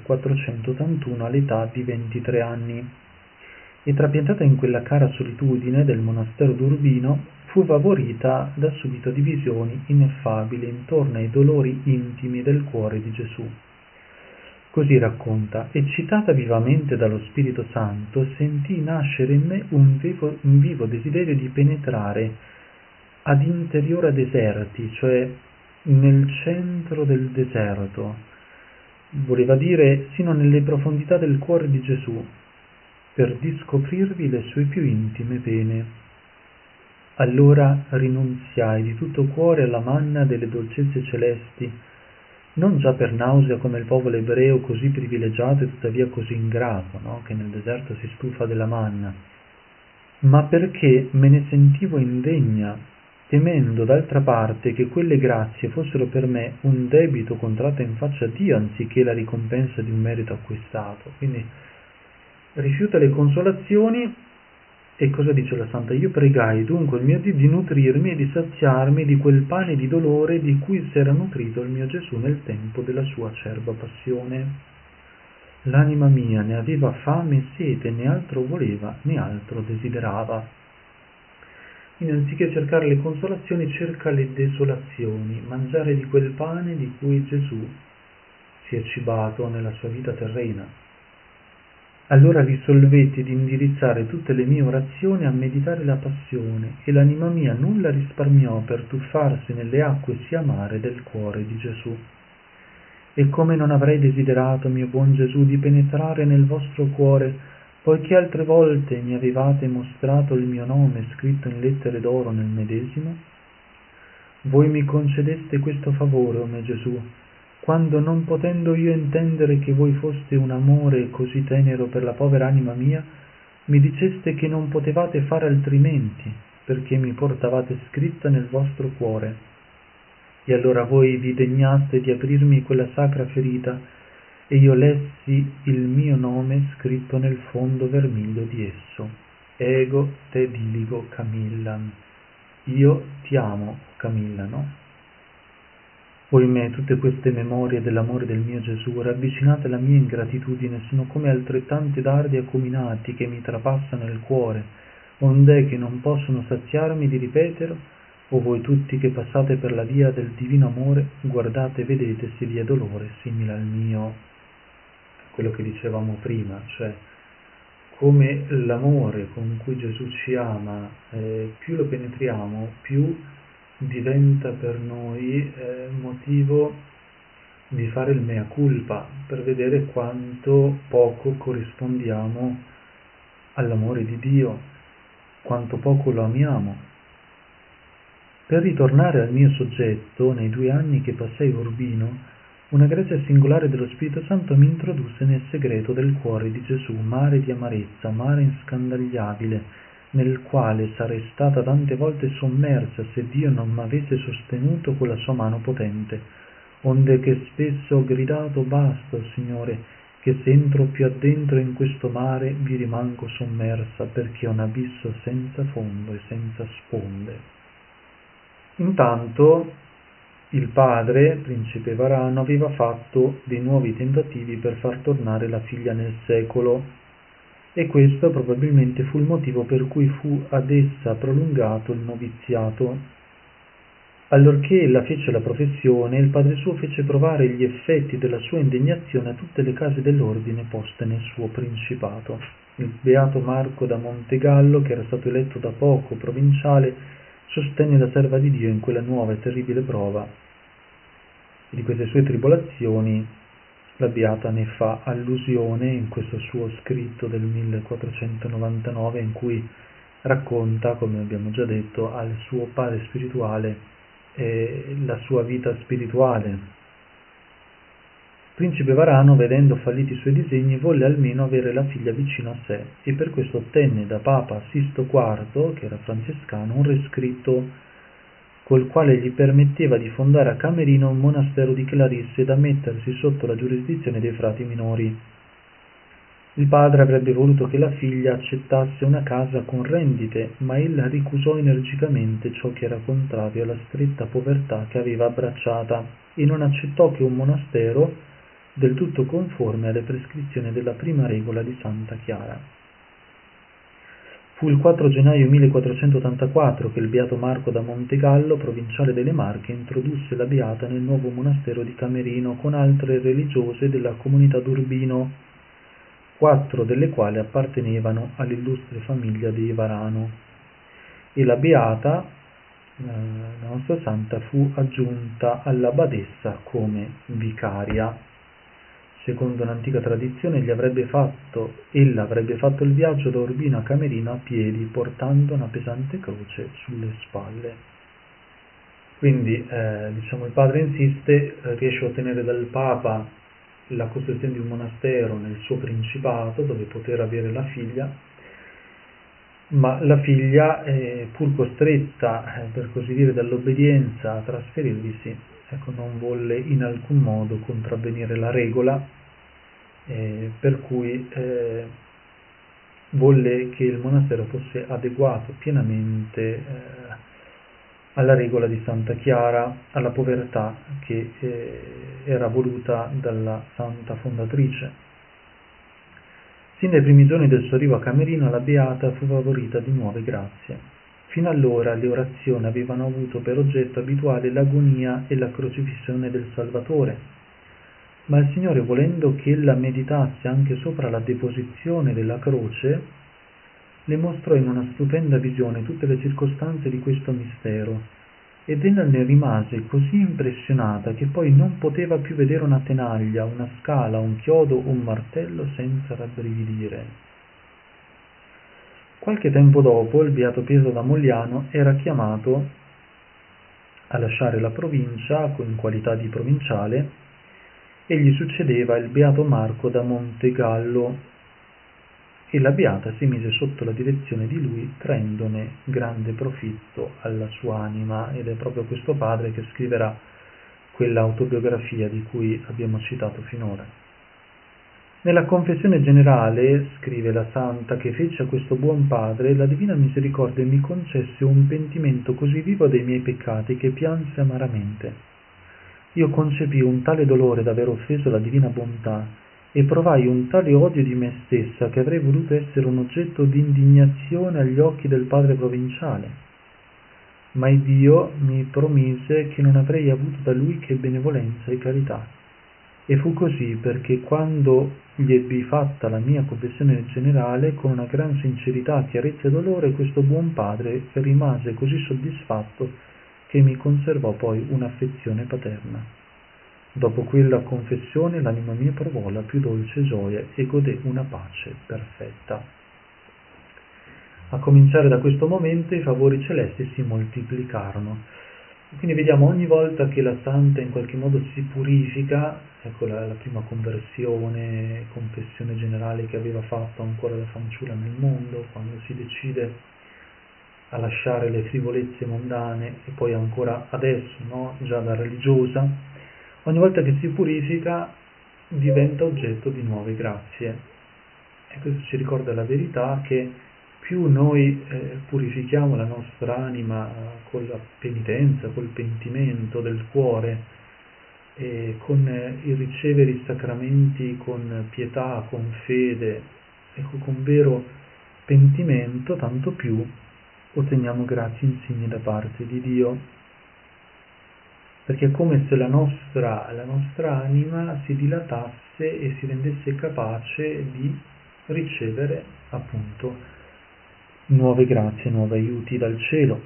1481 all'età di 23 anni e, trapiantata in quella cara solitudine del monastero d'Urbino, fu favorita da subito di visioni ineffabili intorno ai dolori intimi del cuore di Gesù. Così racconta: eccitata vivamente dallo Spirito Santo, sentii nascere in me un vivo desiderio di penetrare ad interiora deserti, cioè nel centro del deserto, voleva dire sino nelle profondità del cuore di Gesù, per discoprirvi le sue più intime pene. Allora rinunziai di tutto cuore alla manna delle dolcezze celesti, non già per nausea come il popolo ebreo così privilegiato e tuttavia così ingrato, no? Che nel deserto si stufa della manna, ma perché me ne sentivo indegna, temendo d'altra parte che quelle grazie fossero per me un debito contratto in faccia a Dio anziché la ricompensa di un merito acquistato. Quindi rifiuta le consolazioni. E cosa dice la Santa? Io pregai dunque il mio Dio di nutrirmi e di saziarmi di quel pane di dolore di cui si era nutrito il mio Gesù nel tempo della sua acerba passione. L'anima mia ne aveva fame e sete, né altro voleva, né altro desiderava. Quindi anziché cercare le consolazioni, cerca le desolazioni, mangiare di quel pane di cui Gesù si è cibato nella sua vita terrena. Allora risolvetti di indirizzare tutte le mie orazioni a meditare la passione, e l'anima mia nulla risparmiò per tuffarsi nelle acque sì amare del cuore di Gesù. E come non avrei desiderato, mio buon Gesù, di penetrare nel vostro cuore, poiché altre volte mi avevate mostrato il mio nome scritto in lettere d'oro nel medesimo? Voi mi concedeste questo favore, o mio Gesù, quando non potendo io intendere che voi foste un amore così tenero per la povera anima mia, mi diceste che non potevate fare altrimenti, perché mi portavate scritta nel vostro cuore. E allora voi vi degnaste di aprirmi quella sacra ferita, e io lessi il mio nome scritto nel fondo vermiglio di esso. Ego te diligo Camillam. Io ti amo, Camilla, no? Oimè, tutte queste memorie dell'amore del mio Gesù, ravvicinate alla mia ingratitudine, sono come altrettanti dardi acuminati che mi trapassano il cuore, ond'è che non possono saziarmi di ripetere, o voi tutti che passate per la via del divino amore, guardate e vedete se vi è dolore simile al mio. Quello che dicevamo prima, cioè come l'amore con cui Gesù ci ama, più lo penetriamo, più diventa per noi motivo di fare il mea culpa, per vedere quanto poco corrispondiamo all'amore di Dio, quanto poco lo amiamo. Per ritornare al mio soggetto, nei 2 anni che passai a Urbino, una grazia singolare dello Spirito Santo mi introdusse nel segreto del cuore di Gesù, mare di amarezza, mare inscandagliabile, nel quale sarei stata tante volte sommersa se Dio non m'avesse sostenuto con la sua mano potente, onde che spesso ho gridato: basta, Signore, che se entro più addentro in questo mare vi rimango sommersa, perché è un abisso senza fondo e senza sponde. Intanto il padre, principe Varano, aveva fatto dei nuovi tentativi per far tornare la figlia nel secolo, e questo probabilmente fu il motivo per cui fu ad essa prolungato il noviziato. Allorché ella fece la professione, il padre suo fece provare gli effetti della sua indignazione a tutte le case dell'ordine poste nel suo principato. Il beato Marco da Montegallo, che era stato eletto da poco provinciale, sostenne la serva di Dio in quella nuova e terribile prova. E di queste sue tribolazioni la Beata ne fa allusione in questo suo scritto del 1499, in cui racconta, come abbiamo già detto, al suo padre spirituale la sua vita spirituale. Principe Varano, vedendo falliti i suoi disegni, volle almeno avere la figlia vicino a sé, e per questo ottenne da Papa Sisto IV, che era francescano, un rescritto col quale gli permetteva di fondare a Camerino un monastero di Clarisse da mettersi sotto la giurisdizione dei frati minori. Il padre avrebbe voluto che la figlia accettasse una casa con rendite, ma ella ricusò energicamente ciò che era contrario alla stretta povertà che aveva abbracciata, e non accettò che un monastero del tutto conforme alle prescrizioni della prima regola di Santa Chiara. Fu il 4 gennaio 1484 che il beato Marco da Montegallo, provinciale delle Marche, introdusse la beata nel nuovo monastero di Camerino con altre religiose della comunità d'Urbino, 4 delle quali appartenevano all'illustre famiglia dei Varano. E la beata, la nostra santa, fu aggiunta alla badessa come vicaria. Secondo un'antica tradizione ella avrebbe fatto il viaggio da Urbino a Camerino a piedi, portando una pesante croce sulle spalle. Quindi il padre insiste, riesce a ottenere dal Papa la costruzione di un monastero nel suo principato dove poter avere la figlia, ma la figlia, pur costretta, per così dire, dall'obbedienza a trasferirvisi, non volle in alcun modo contravvenire la regola, per cui volle che il monastero fosse adeguato pienamente alla regola di Santa Chiara, alla povertà che era voluta dalla santa fondatrice. Sin dai primi giorni del suo arrivo a Camerino, la beata fu favorita di nuove grazie. Fino allora le orazioni avevano avuto per oggetto abituale l'agonia e la crocifissione del Salvatore, ma il Signore, volendo che ella meditasse anche sopra la deposizione della croce, le mostrò in una stupenda visione tutte le circostanze di questo mistero, ed ella ne rimase così impressionata che poi non poteva più vedere una tenaglia, una scala, un chiodo o un martello senza rabbrividire. Qualche tempo dopo il beato Pietro da Mogliano era chiamato a lasciare la provincia in qualità di provinciale e gli succedeva il beato Marco da Montegallo, e la beata si mise sotto la direzione di lui, traendone grande profitto alla sua anima, ed è proprio questo padre che scriverà quell'autobiografia di cui abbiamo citato finora. Nella confessione generale, scrive la santa, che fece a questo buon padre, la divina misericordia mi concesse un pentimento così vivo dei miei peccati che pianse amaramente. Io concepii un tale dolore d'aver offeso la divina bontà e provai un tale odio di me stessa che avrei voluto essere un oggetto di indignazione agli occhi del padre provinciale. Ma Dio mi promise che non avrei avuto da lui che benevolenza e carità. E fu così, perché quando gli ebbi fatta la mia confessione generale, con una gran sincerità, chiarezza e dolore, questo buon padre rimase così soddisfatto che mi conservò poi un'affezione paterna. Dopo quella confessione l'anima mia provò la più dolce gioia e godé una pace perfetta. A cominciare da questo momento i favori celesti si moltiplicarono. Quindi vediamo ogni volta che la santa in qualche modo si purifica, ecco la prima conversione, confessione generale che aveva fatto ancora da fanciulla nel mondo, quando si decide a lasciare le frivolezze mondane, e poi ancora adesso, già da religiosa, ogni volta che si purifica diventa oggetto di nuove grazie. E questo ci ricorda la verità che più noi purifichiamo la nostra anima con la penitenza, col pentimento del cuore, e con il ricevere i sacramenti con pietà, con fede, con vero pentimento, tanto più otteniamo grazie insigne da parte di Dio. Perché è come se la nostra anima si dilatasse e si rendesse capace di ricevere appunto nuove grazie, nuovi aiuti dal cielo.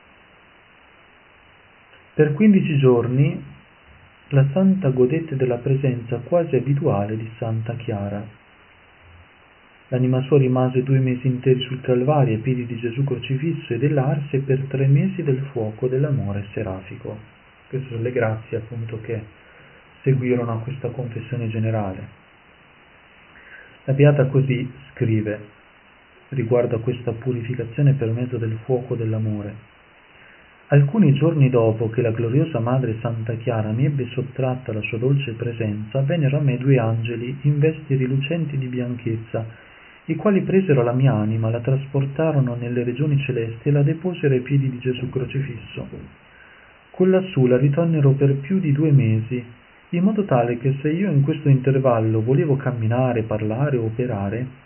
Per 15 giorni la santa godette della presenza quasi abituale di Santa Chiara. L'anima sua rimase 2 mesi interi sul Calvario ai piedi di Gesù crocifisso ed ella arse per 3 mesi del fuoco dell'amore serafico. Queste sono le grazie appunto che seguirono a questa confessione generale. La beata così scrive riguardo a questa purificazione per mezzo del fuoco dell'amore: alcuni giorni dopo che la gloriosa Madre Santa Chiara mi ebbe sottratta la sua dolce presenza, vennero a me 2 angeli in vesti rilucenti di bianchezza, i quali presero la mia anima, la trasportarono nelle regioni celesti e la deposero ai piedi di Gesù crocifisso. Collassù la ritennero per più di 2 mesi, in modo tale che se io in questo intervallo volevo camminare, parlare o operare,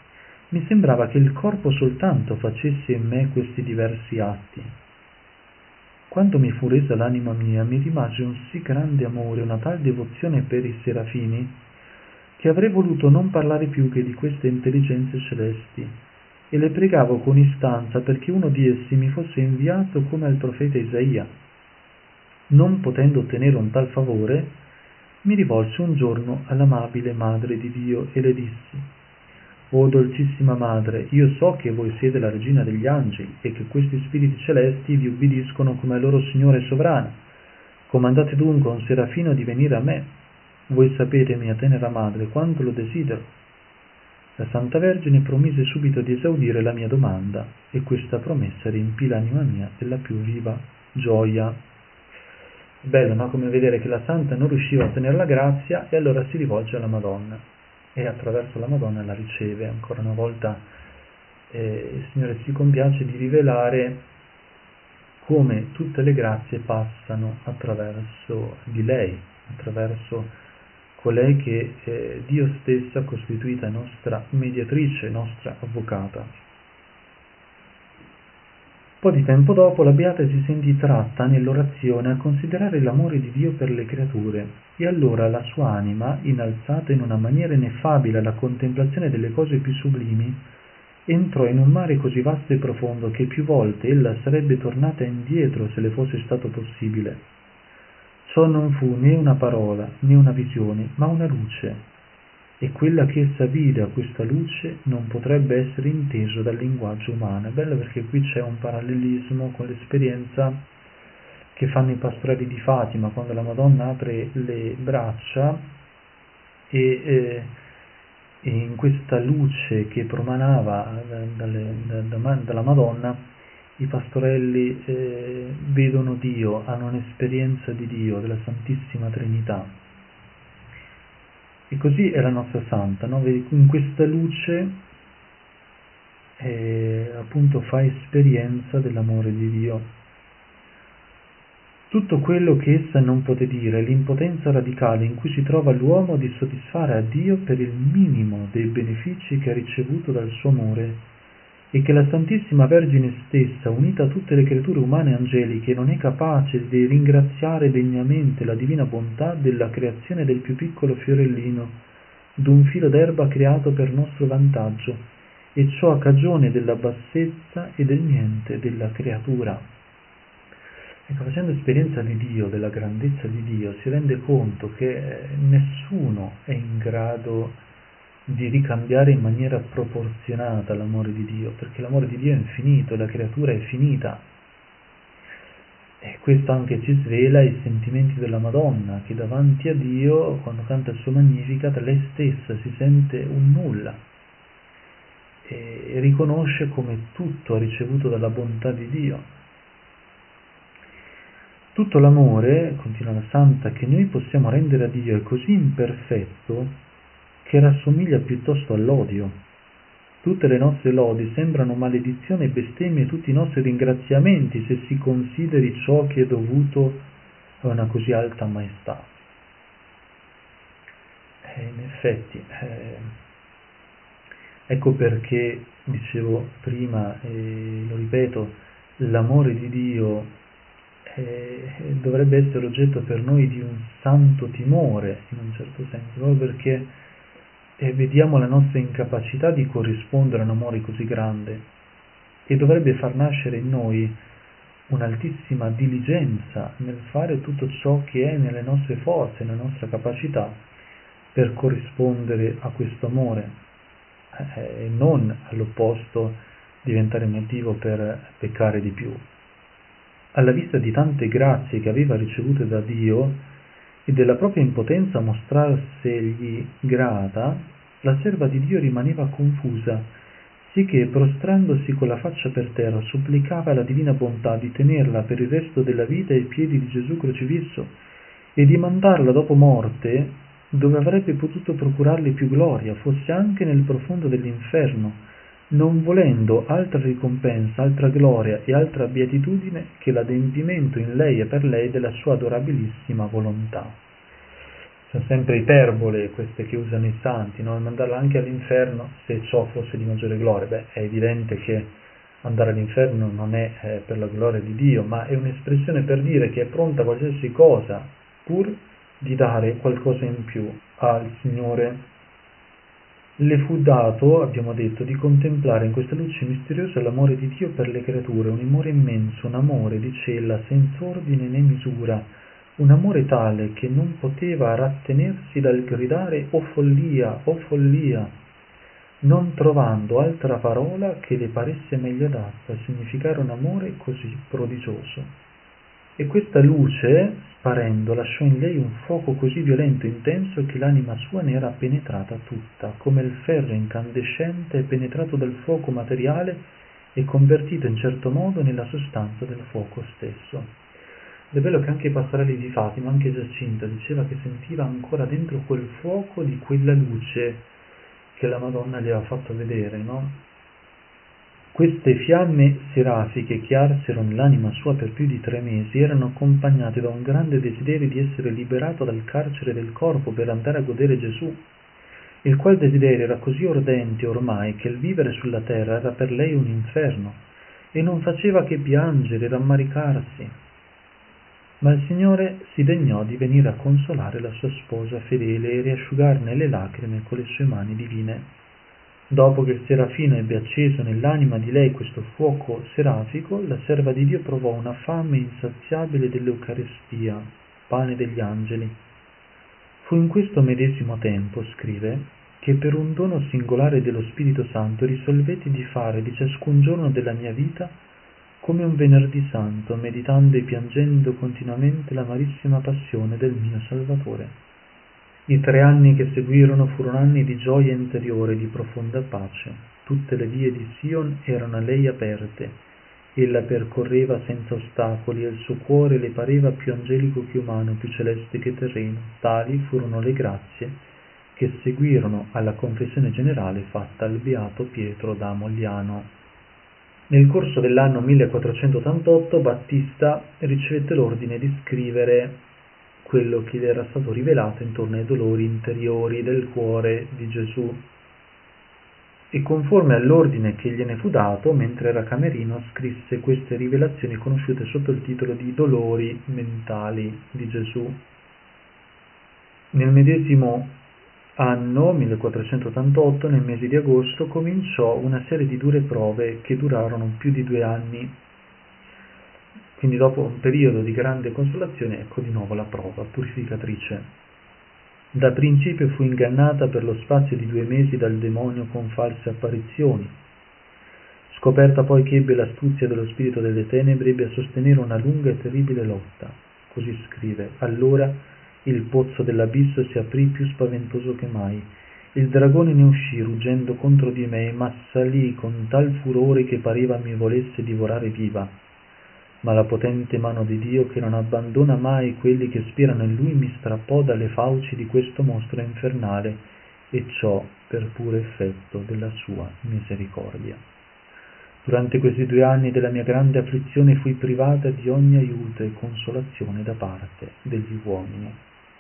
mi sembrava che il corpo soltanto facesse in me questi diversi atti. Quando mi fu resa l'anima mia, mi rimase un sì grande amore, una tal devozione per i serafini, che avrei voluto non parlare più che di queste intelligenze celesti, e le pregavo con istanza perché uno di essi mi fosse inviato come al profeta Isaia. Non potendo ottenere un tal favore, mi rivolsi un giorno all'amabile Madre di Dio e le dissi: «O dolcissima Madre, io so che voi siete la Regina degli Angeli e che questi spiriti celesti vi ubbidiscono come loro Signore sovrano. Comandate dunque a un serafino di venire a me. Voi sapete, mia tenera Madre, quanto lo desidero». La Santa Vergine promise subito di esaudire la mia domanda, e questa promessa riempì l'anima mia della più viva gioia. Bello, no? Come vedere che la Santa non riusciva a ottenere la grazia e allora si rivolge alla Madonna e attraverso la Madonna la riceve. Ancora una volta il Signore si compiace di rivelare come tutte le grazie passano attraverso di lei, attraverso colei che Dio stessa ha costituita nostra mediatrice, nostra avvocata. Un po' di tempo dopo la Beata si sentì tratta nell'orazione a considerare l'amore di Dio per le creature, e allora la sua anima, innalzata in una maniera ineffabile alla contemplazione delle cose più sublimi, entrò in un mare così vasto e profondo che più volte ella sarebbe tornata indietro se le fosse stato possibile. Ciò non fu né una parola né una visione, ma una luce, e quella che essa vide a questa luce non potrebbe essere inteso dal linguaggio umano. È bello perché qui c'è un parallelismo con l'esperienza che fanno i pastorelli di Fatima, quando la Madonna apre le braccia e in questa luce che promanava dalla Madonna, i pastorelli vedono Dio, hanno un'esperienza di Dio, della Santissima Trinità. E così è la nostra Santa, no? In questa luce appunto fa esperienza dell'amore di Dio. Tutto quello che essa non poté dire, l'impotenza radicale in cui si trova l'uomo di soddisfare a Dio per il minimo dei benefici che ha ricevuto dal suo amore, e che la Santissima Vergine stessa, unita a tutte le creature umane e angeliche, non è capace di ringraziare degnamente la divina bontà della creazione del più piccolo fiorellino, d'un filo d'erba creato per nostro vantaggio, e ciò a cagione della bassezza e del niente della creatura. Ecco, facendo esperienza di Dio, della grandezza di Dio, si rende conto che nessuno è in grado di ricambiare in maniera proporzionata l'amore di Dio, perché l'amore di Dio è infinito e la creatura è finita. E questo anche ci svela i sentimenti della Madonna, che davanti a Dio, quando canta il suo Magnificat, lei stessa si sente un nulla e riconosce come tutto ha ricevuto dalla bontà di Dio. Tutto l'amore, continua la Santa, che noi possiamo rendere a Dio è così imperfetto che rassomiglia piuttosto all'odio. Tutte le nostre lodi sembrano maledizione e bestemmie, tutti i nostri ringraziamenti, se si consideri ciò che è dovuto a una così alta maestà. In effetti, ecco perché, dicevo prima, e lo ripeto, l'amore di Dio dovrebbe essere oggetto per noi di un santo timore, in un certo senso, proprio perché vediamo la nostra incapacità di corrispondere a un amore così grande, e dovrebbe far nascere in noi un'altissima diligenza nel fare tutto ciò che è nelle nostre forze, nella nostra capacità per corrispondere a questo amore, e non all'opposto diventare motivo per peccare di più. Alla vista di tante grazie che aveva ricevute da Dio e della propria impotenza a mostrarsegli grata, la serva di Dio rimaneva confusa, sicché prostrandosi con la faccia per terra supplicava la divina bontà di tenerla per il resto della vita ai piedi di Gesù crocifisso e di mandarla dopo morte dove avrebbe potuto procurarle più gloria, fosse anche nel profondo dell'inferno, non volendo altra ricompensa, altra gloria e altra beatitudine che l'adempimento in lei e per lei della sua adorabilissima volontà. sono sempre iperbole queste che usano i santi, no? Mandarla anche all'inferno se ciò fosse di maggiore gloria. Beh, è evidente che andare all'inferno non è per la gloria di Dio, ma è un'espressione per dire che è pronta a qualsiasi cosa pur di dare qualcosa in più al Signore. Le fu dato, abbiamo detto, di contemplare in questa luce misteriosa l'amore di Dio per le creature, un amore immenso, un amore, dicella, senza ordine né misura, un amore tale che non poteva rattenersi dal gridare o follia, non trovando altra parola che le paresse meglio adatta a significare un amore così prodigioso. E questa luce, sparendo, lasciò in lei un fuoco così violento e intenso che l'anima sua ne era penetrata tutta, come il ferro incandescente è penetrato dal fuoco materiale e convertito in certo modo nella sostanza del fuoco stesso. Ed è bello che anche i pastorelli di Fatima, anche Giacinta, diceva che sentiva ancora dentro quel fuoco di quella luce che la Madonna gli aveva fatto vedere, no? Queste fiamme serafiche che arsero nell'anima sua per più di 3 mesi erano accompagnate da un grande desiderio di essere liberato dal carcere del corpo per andare a godere Gesù, il qual desiderio era così ardente ormai che il vivere sulla terra era per lei un inferno e non faceva che piangere e rammaricarsi. Ma il Signore si degnò di venire a consolare la sua sposa fedele e riasciugarne le lacrime con le sue mani divine. Dopo che il serafino ebbe acceso nell'anima di lei questo fuoco serafico, la serva di Dio provò una fame insaziabile dell'Eucaristia, pane degli angeli. Fu in questo medesimo tempo, scrive, che per un dono singolare dello Spirito Santo risolvetti di fare di ciascun giorno della mia vita come un venerdì santo, meditando e piangendo continuamente l'amarissima passione del mio Salvatore. I 3 anni che seguirono furono anni di gioia interiore e di profonda pace. Tutte le vie di Sion erano a lei aperte. Ella percorreva senza ostacoli e il suo cuore le pareva più angelico che umano, più celeste che terreno. Tali furono le grazie che seguirono alla confessione generale fatta al beato Pietro da Mogliano. Nel corso dell'anno 1488 Battista ricevette l'ordine di scrivere quello che gli era stato rivelato intorno ai dolori interiori del cuore di Gesù. E conforme all'ordine che gliene fu dato, mentre era camerino, scrisse queste rivelazioni conosciute sotto il titolo di Dolori mentali di Gesù. Nel medesimo anno, 1488, nel mese di agosto, cominciò una serie di dure prove che durarono più di 2 anni. Quindi dopo un periodo di grande consolazione, ecco di nuovo la prova purificatrice. Da principio fu ingannata per lo spazio di 2 mesi dal demonio con false apparizioni. Scoperta poi che ebbe l'astuzia dello spirito delle tenebre, ebbe a sostenere una lunga e terribile lotta. Così scrive: allora il pozzo dell'abisso si aprì più spaventoso che mai. Il dragone ne uscì ruggendo contro di me, ma salì con tal furore che pareva mi volesse divorare viva. Ma la potente mano di Dio, che non abbandona mai quelli che spirano in Lui, mi strappò dalle fauci di questo mostro infernale, e ciò per puro effetto della sua misericordia. Durante questi 2 anni della mia grande afflizione fui privata di ogni aiuto e consolazione da parte degli uomini.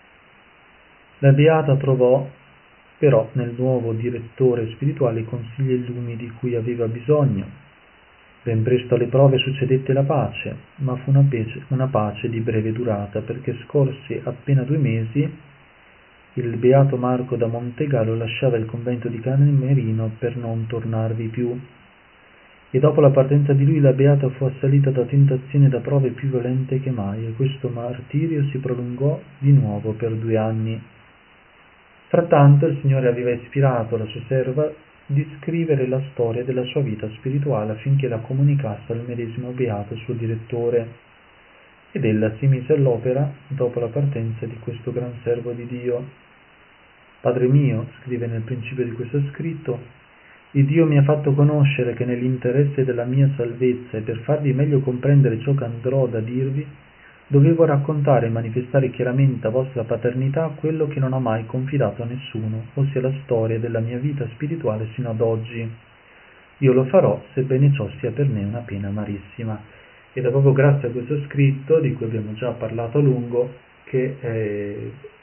La Beata trovò però nel nuovo direttore spirituale i consigli e lumi di cui aveva bisogno. Ben presto alle prove succedette la pace, ma fu una pace di breve durata, perché scorsi appena 2 mesi il beato Marco da Montegallo lasciava il convento di Camerino per non tornarvi più, e dopo la partenza di lui la beata fu assalita da tentazioni e da prove più violente che mai, e questo martirio si prolungò di nuovo per 2 anni. Frattanto il Signore aveva ispirato la sua serva di scrivere la storia della sua vita spirituale affinché la comunicasse al medesimo beato suo direttore, ed ella si mise all'opera dopo la partenza di questo gran servo di Dio. Padre mio, scrive nel principio di questo scritto, il Dio mi ha fatto conoscere che nell'interesse della mia salvezza e per farvi meglio comprendere ciò che andrò da dirvi, dovevo raccontare e manifestare chiaramente a vostra paternità quello che non ho mai confidato a nessuno, ossia la storia della mia vita spirituale sino ad oggi. Io lo farò, sebbene ciò sia per me una pena amarissima. Ed è proprio grazie a questo scritto, di cui abbiamo già parlato a lungo, che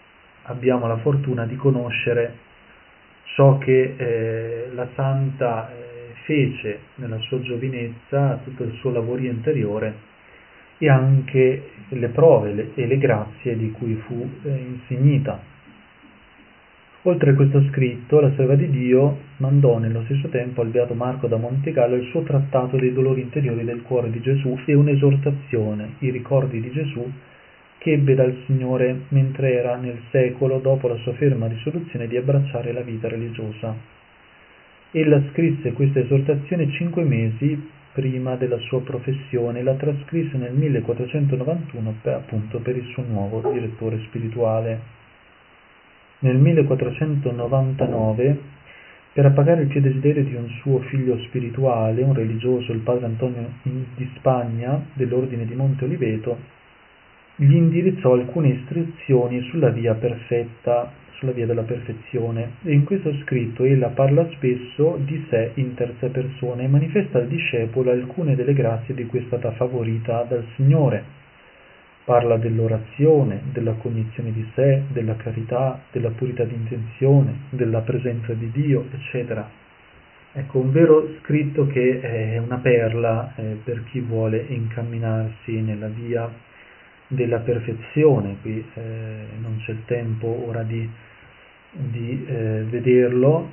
abbiamo la fortuna di conoscere ciò che la Santa fece nella sua giovinezza, tutto il suo lavorio interiore e anche le prove e le grazie di cui fu insignita. Oltre a questo scritto, la serva di Dio mandò nello stesso tempo al beato Marco da Montegallo il suo trattato dei dolori interiori del cuore di Gesù e un'esortazione, i ricordi di Gesù, che ebbe dal Signore mentre era nel secolo dopo la sua ferma risoluzione di abbracciare la vita religiosa. Ella scrisse questa esortazione 5 mesi prima della sua professione e la trascrisse nel 1491 appunto per il suo nuovo direttore spirituale. Nel 1499, per appagare il più desiderio di un suo figlio spirituale, un religioso, il padre Antonio di Spagna, dell'ordine di Monte Oliveto, gli indirizzò alcune istruzioni sulla via perfetta, sulla via della perfezione, e in questo scritto ella parla spesso di sé in terza persona e manifesta al discepolo alcune delle grazie di cui è stata favorita dal Signore. Parla dell'orazione, della cognizione di sé, della carità, della purità di intenzione, della presenza di Dio, eccetera. Ecco, un vero scritto che è una perla per chi vuole incamminarsi nella via della perfezione. Qui non c'è il tempo ora di vederlo,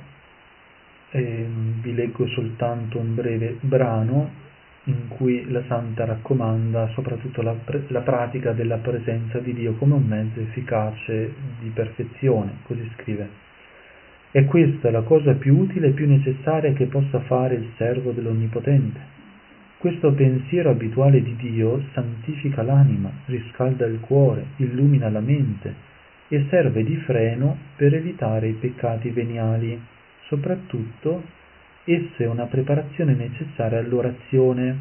vi leggo soltanto un breve brano in cui la Santa raccomanda soprattutto la pratica della presenza di Dio come un mezzo efficace di perfezione. Così scrive: è questa la cosa più utile e più necessaria che possa fare il servo dell'Onnipotente. Questo pensiero abituale di Dio santifica l'anima, riscalda il cuore, illumina la mente e serve di freno per evitare i peccati veniali. Soprattutto essa è una preparazione necessaria all'orazione.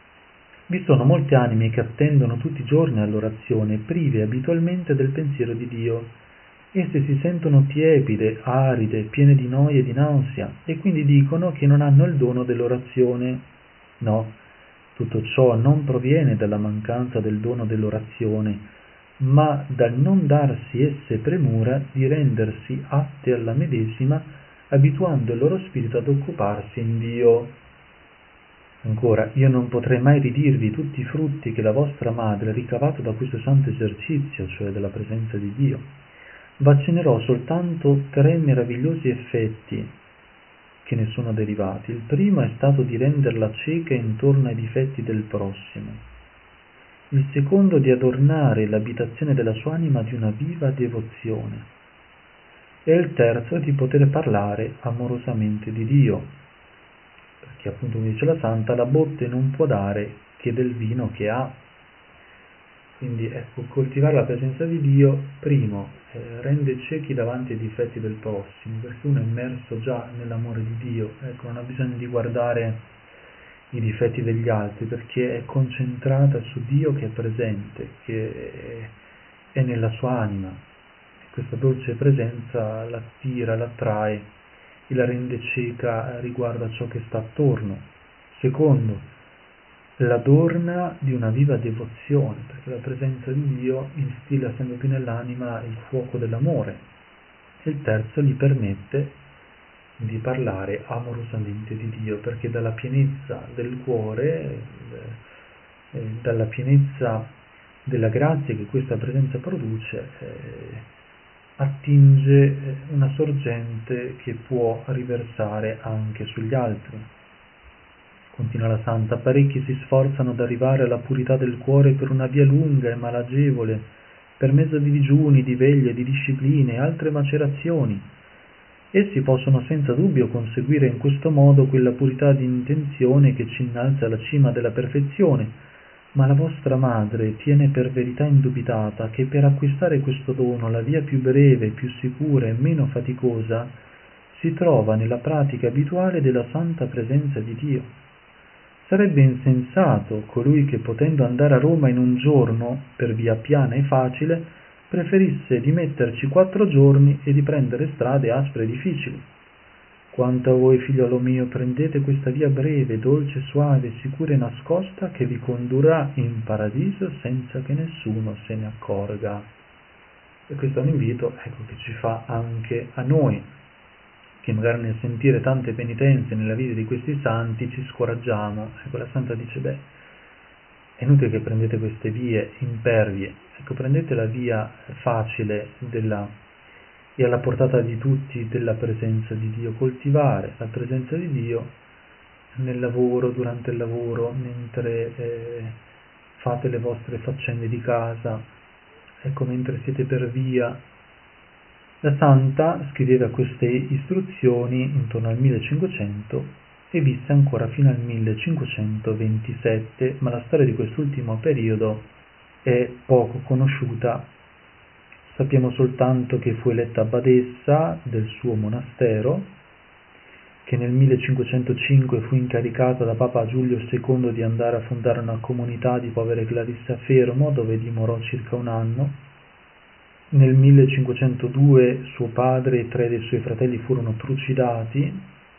Vi sono molte anime che attendono tutti i giorni all'orazione, prive abitualmente del pensiero di Dio. Esse si sentono tiepide, aride, piene di noia e di nausea, e quindi dicono che non hanno il dono dell'orazione. No, tutto ciò non proviene dalla mancanza del dono dell'orazione, ma dal non darsi esse premura di rendersi atte alla medesima, abituando il loro spirito ad occuparsi in Dio. Ancora, io non potrei mai ridirvi tutti i frutti che la vostra madre ha ricavato da questo santo esercizio, cioè della presenza di Dio. Vaccinerò soltanto 3 meravigliosi effetti che ne sono derivati. Il primo è stato di renderla cieca intorno ai difetti del prossimo. Il secondo di adornare l'abitazione della sua anima di una viva devozione. E il terzo è di poter parlare amorosamente di Dio, perché appunto, come dice la Santa, la botte non può dare che del vino che ha. Quindi ecco, coltivare la presenza di Dio, primo, rende ciechi davanti ai difetti del prossimo, perché uno è immerso già nell'amore di Dio, ecco, non ha bisogno di guardare i difetti degli altri, perché è concentrata su Dio che è presente, che è nella sua anima. Questa dolce presenza l'attira, l'attrae e la rende cieca riguardo a ciò che sta attorno. Secondo, l'adorna di una viva devozione, perché la presenza di Dio instilla sempre più nell'anima il fuoco dell'amore. E il terzo gli permette di parlare amorosamente di Dio, perché dalla pienezza del cuore, dalla pienezza della grazia che questa presenza produce, attinge una sorgente che può riversare anche sugli altri. Continua la Santa: parecchi si sforzano ad arrivare alla purità del cuore per una via lunga e malagevole, per mezzo di digiuni, di veglie, di discipline e altre macerazioni. Essi possono senza dubbio conseguire in questo modo quella purità di intenzione che ci innalza alla cima della perfezione, ma la vostra madre tiene per verità indubitata che per acquistare questo dono la via più breve, più sicura e meno faticosa si trova nella pratica abituale della santa presenza di Dio. Sarebbe insensato colui che, potendo andare a Roma in un giorno per via piana e facile, preferisse di metterci 4 giorni e di prendere strade aspre e difficili. Quanto a voi, figliolo mio, prendete questa via breve, dolce, suave, sicura e nascosta, che vi condurrà in paradiso senza che nessuno se ne accorga. E questo è un invito, ecco, che ci fa anche a noi, che magari nel sentire tante penitenze nella vita di questi santi ci scoraggiamo. Ecco, la santa dice, beh, è inutile che prendete queste vie impervie, ecco, prendete la via facile e alla portata di tutti della presenza di Dio, coltivare la presenza di Dio nel lavoro, durante il lavoro, mentre fate le vostre faccende di casa, ecco, mentre siete per via. La santa scriveva queste istruzioni intorno al 1500 e visse ancora fino al 1527, ma la storia di quest'ultimo periodo è poco conosciuta. Sappiamo soltanto che fu eletta abbadessa del suo monastero, che nel 1505 fu incaricata da Papa Giulio II di andare a fondare una comunità di povere clarisse a Fermo, dove dimorò circa un anno. Nel 1502 suo padre e 3 dei suoi fratelli furono trucidati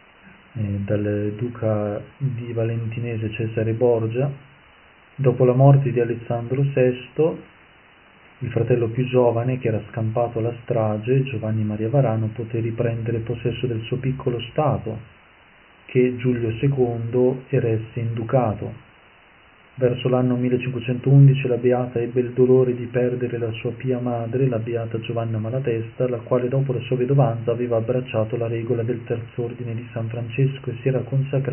dal duca di Valentinese Cesare Borgia. Dopo la morte di Alessandro VI, il fratello più giovane, che era scampato alla strage, Giovanni Maria Varano, poté riprendere possesso del suo piccolo stato, che Giulio II eresse in ducato. Verso l'anno 1511 la Beata ebbe il dolore di perdere la sua pia madre, la Beata Giovanna Malatesta, la quale dopo la sua vedovanza aveva abbracciato la regola del terzo ordine di San Francesco e si era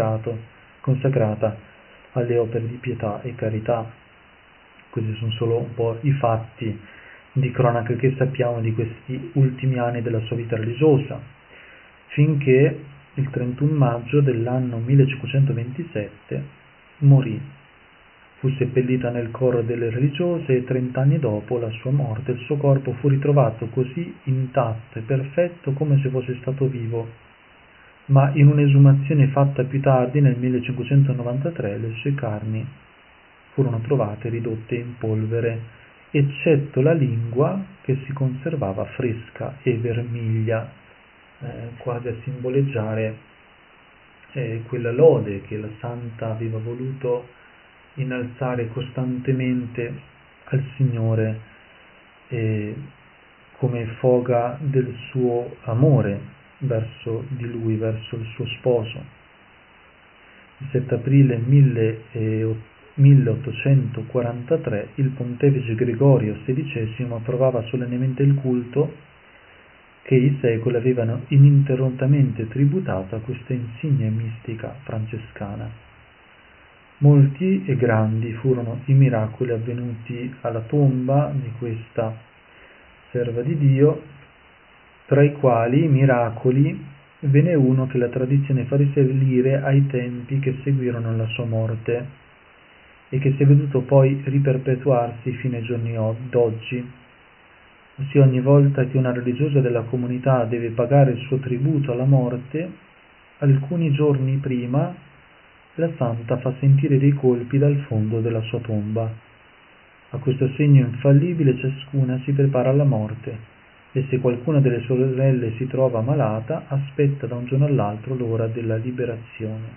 consacrata alle opere di pietà e carità. Questi sono solo un po' i fatti di cronaca che sappiamo di questi ultimi anni della sua vita religiosa, finché il 31 maggio dell'anno 1527 morì. Fu seppellita nel coro delle religiose e 30 anni dopo la sua morte il suo corpo fu ritrovato così intatto e perfetto come se fosse stato vivo, ma in un'esumazione fatta più tardi, nel 1593, le sue carni furono trovate ridotte in polvere, eccetto la lingua che si conservava fresca e vermiglia, quasi a simboleggiare quella lode che la santa aveva voluto innalzare costantemente al Signore come foga del suo amore verso di Lui, verso il suo sposo. Il 7 aprile 1843 il pontefice Gregorio XVI approvava solennemente il culto che i secoli avevano ininterrottamente tributato a questa insigne mistica francescana. Molti e grandi furono i miracoli avvenuti alla tomba di questa serva di Dio, tra i quali miracoli ve n'è uno che la tradizione fa risalire ai tempi che seguirono la sua morte e che si è veduto poi riperpetuarsi fino ai giorni d'oggi. Ossia, ogni volta che una religiosa della comunità deve pagare il suo tributo alla morte, alcuni giorni prima la santa fa sentire dei colpi dal fondo della sua tomba. A questo segno infallibile ciascuna si prepara alla morte e se qualcuna delle sue sorelle si trova malata, aspetta da un giorno all'altro l'ora della liberazione.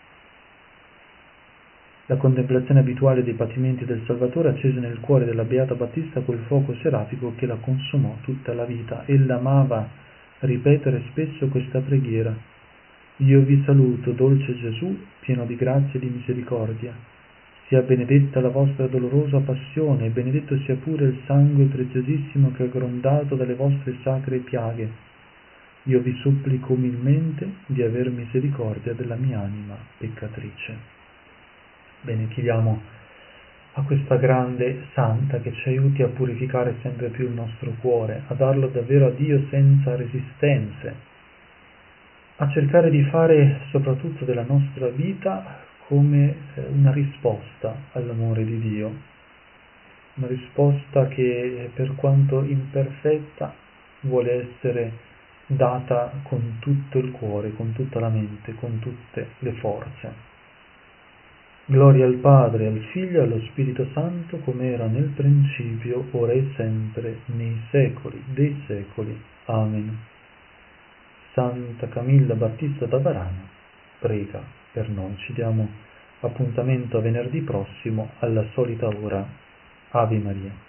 La contemplazione abituale dei patimenti del Salvatore accese nel cuore della Beata Battista quel fuoco serafico che la consumò tutta la vita. Ella amava ripetere spesso questa preghiera: Io vi saluto, dolce Gesù, pieno di grazia e di misericordia. Sia benedetta la vostra dolorosa passione, e benedetto sia pure il sangue preziosissimo che ha grondato dalle vostre sacre piaghe. Io vi supplico umilmente di aver misericordia della mia anima peccatrice. Bene, chiediamo a questa grande santa che ci aiuti a purificare sempre più il nostro cuore, a darlo davvero a Dio senza resistenze, a cercare di fare soprattutto della nostra vita come una risposta all'amore di Dio, una risposta che per quanto imperfetta vuole essere data con tutto il cuore, con tutta la mente, con tutte le forze. Gloria al Padre, al Figlio e allo Spirito Santo, come era nel principio, ora e sempre, nei secoli dei secoli. Amen. Santa Camilla Battista da Varano, prega per noi. Ci diamo appuntamento a venerdì prossimo alla solita ora. Ave Maria.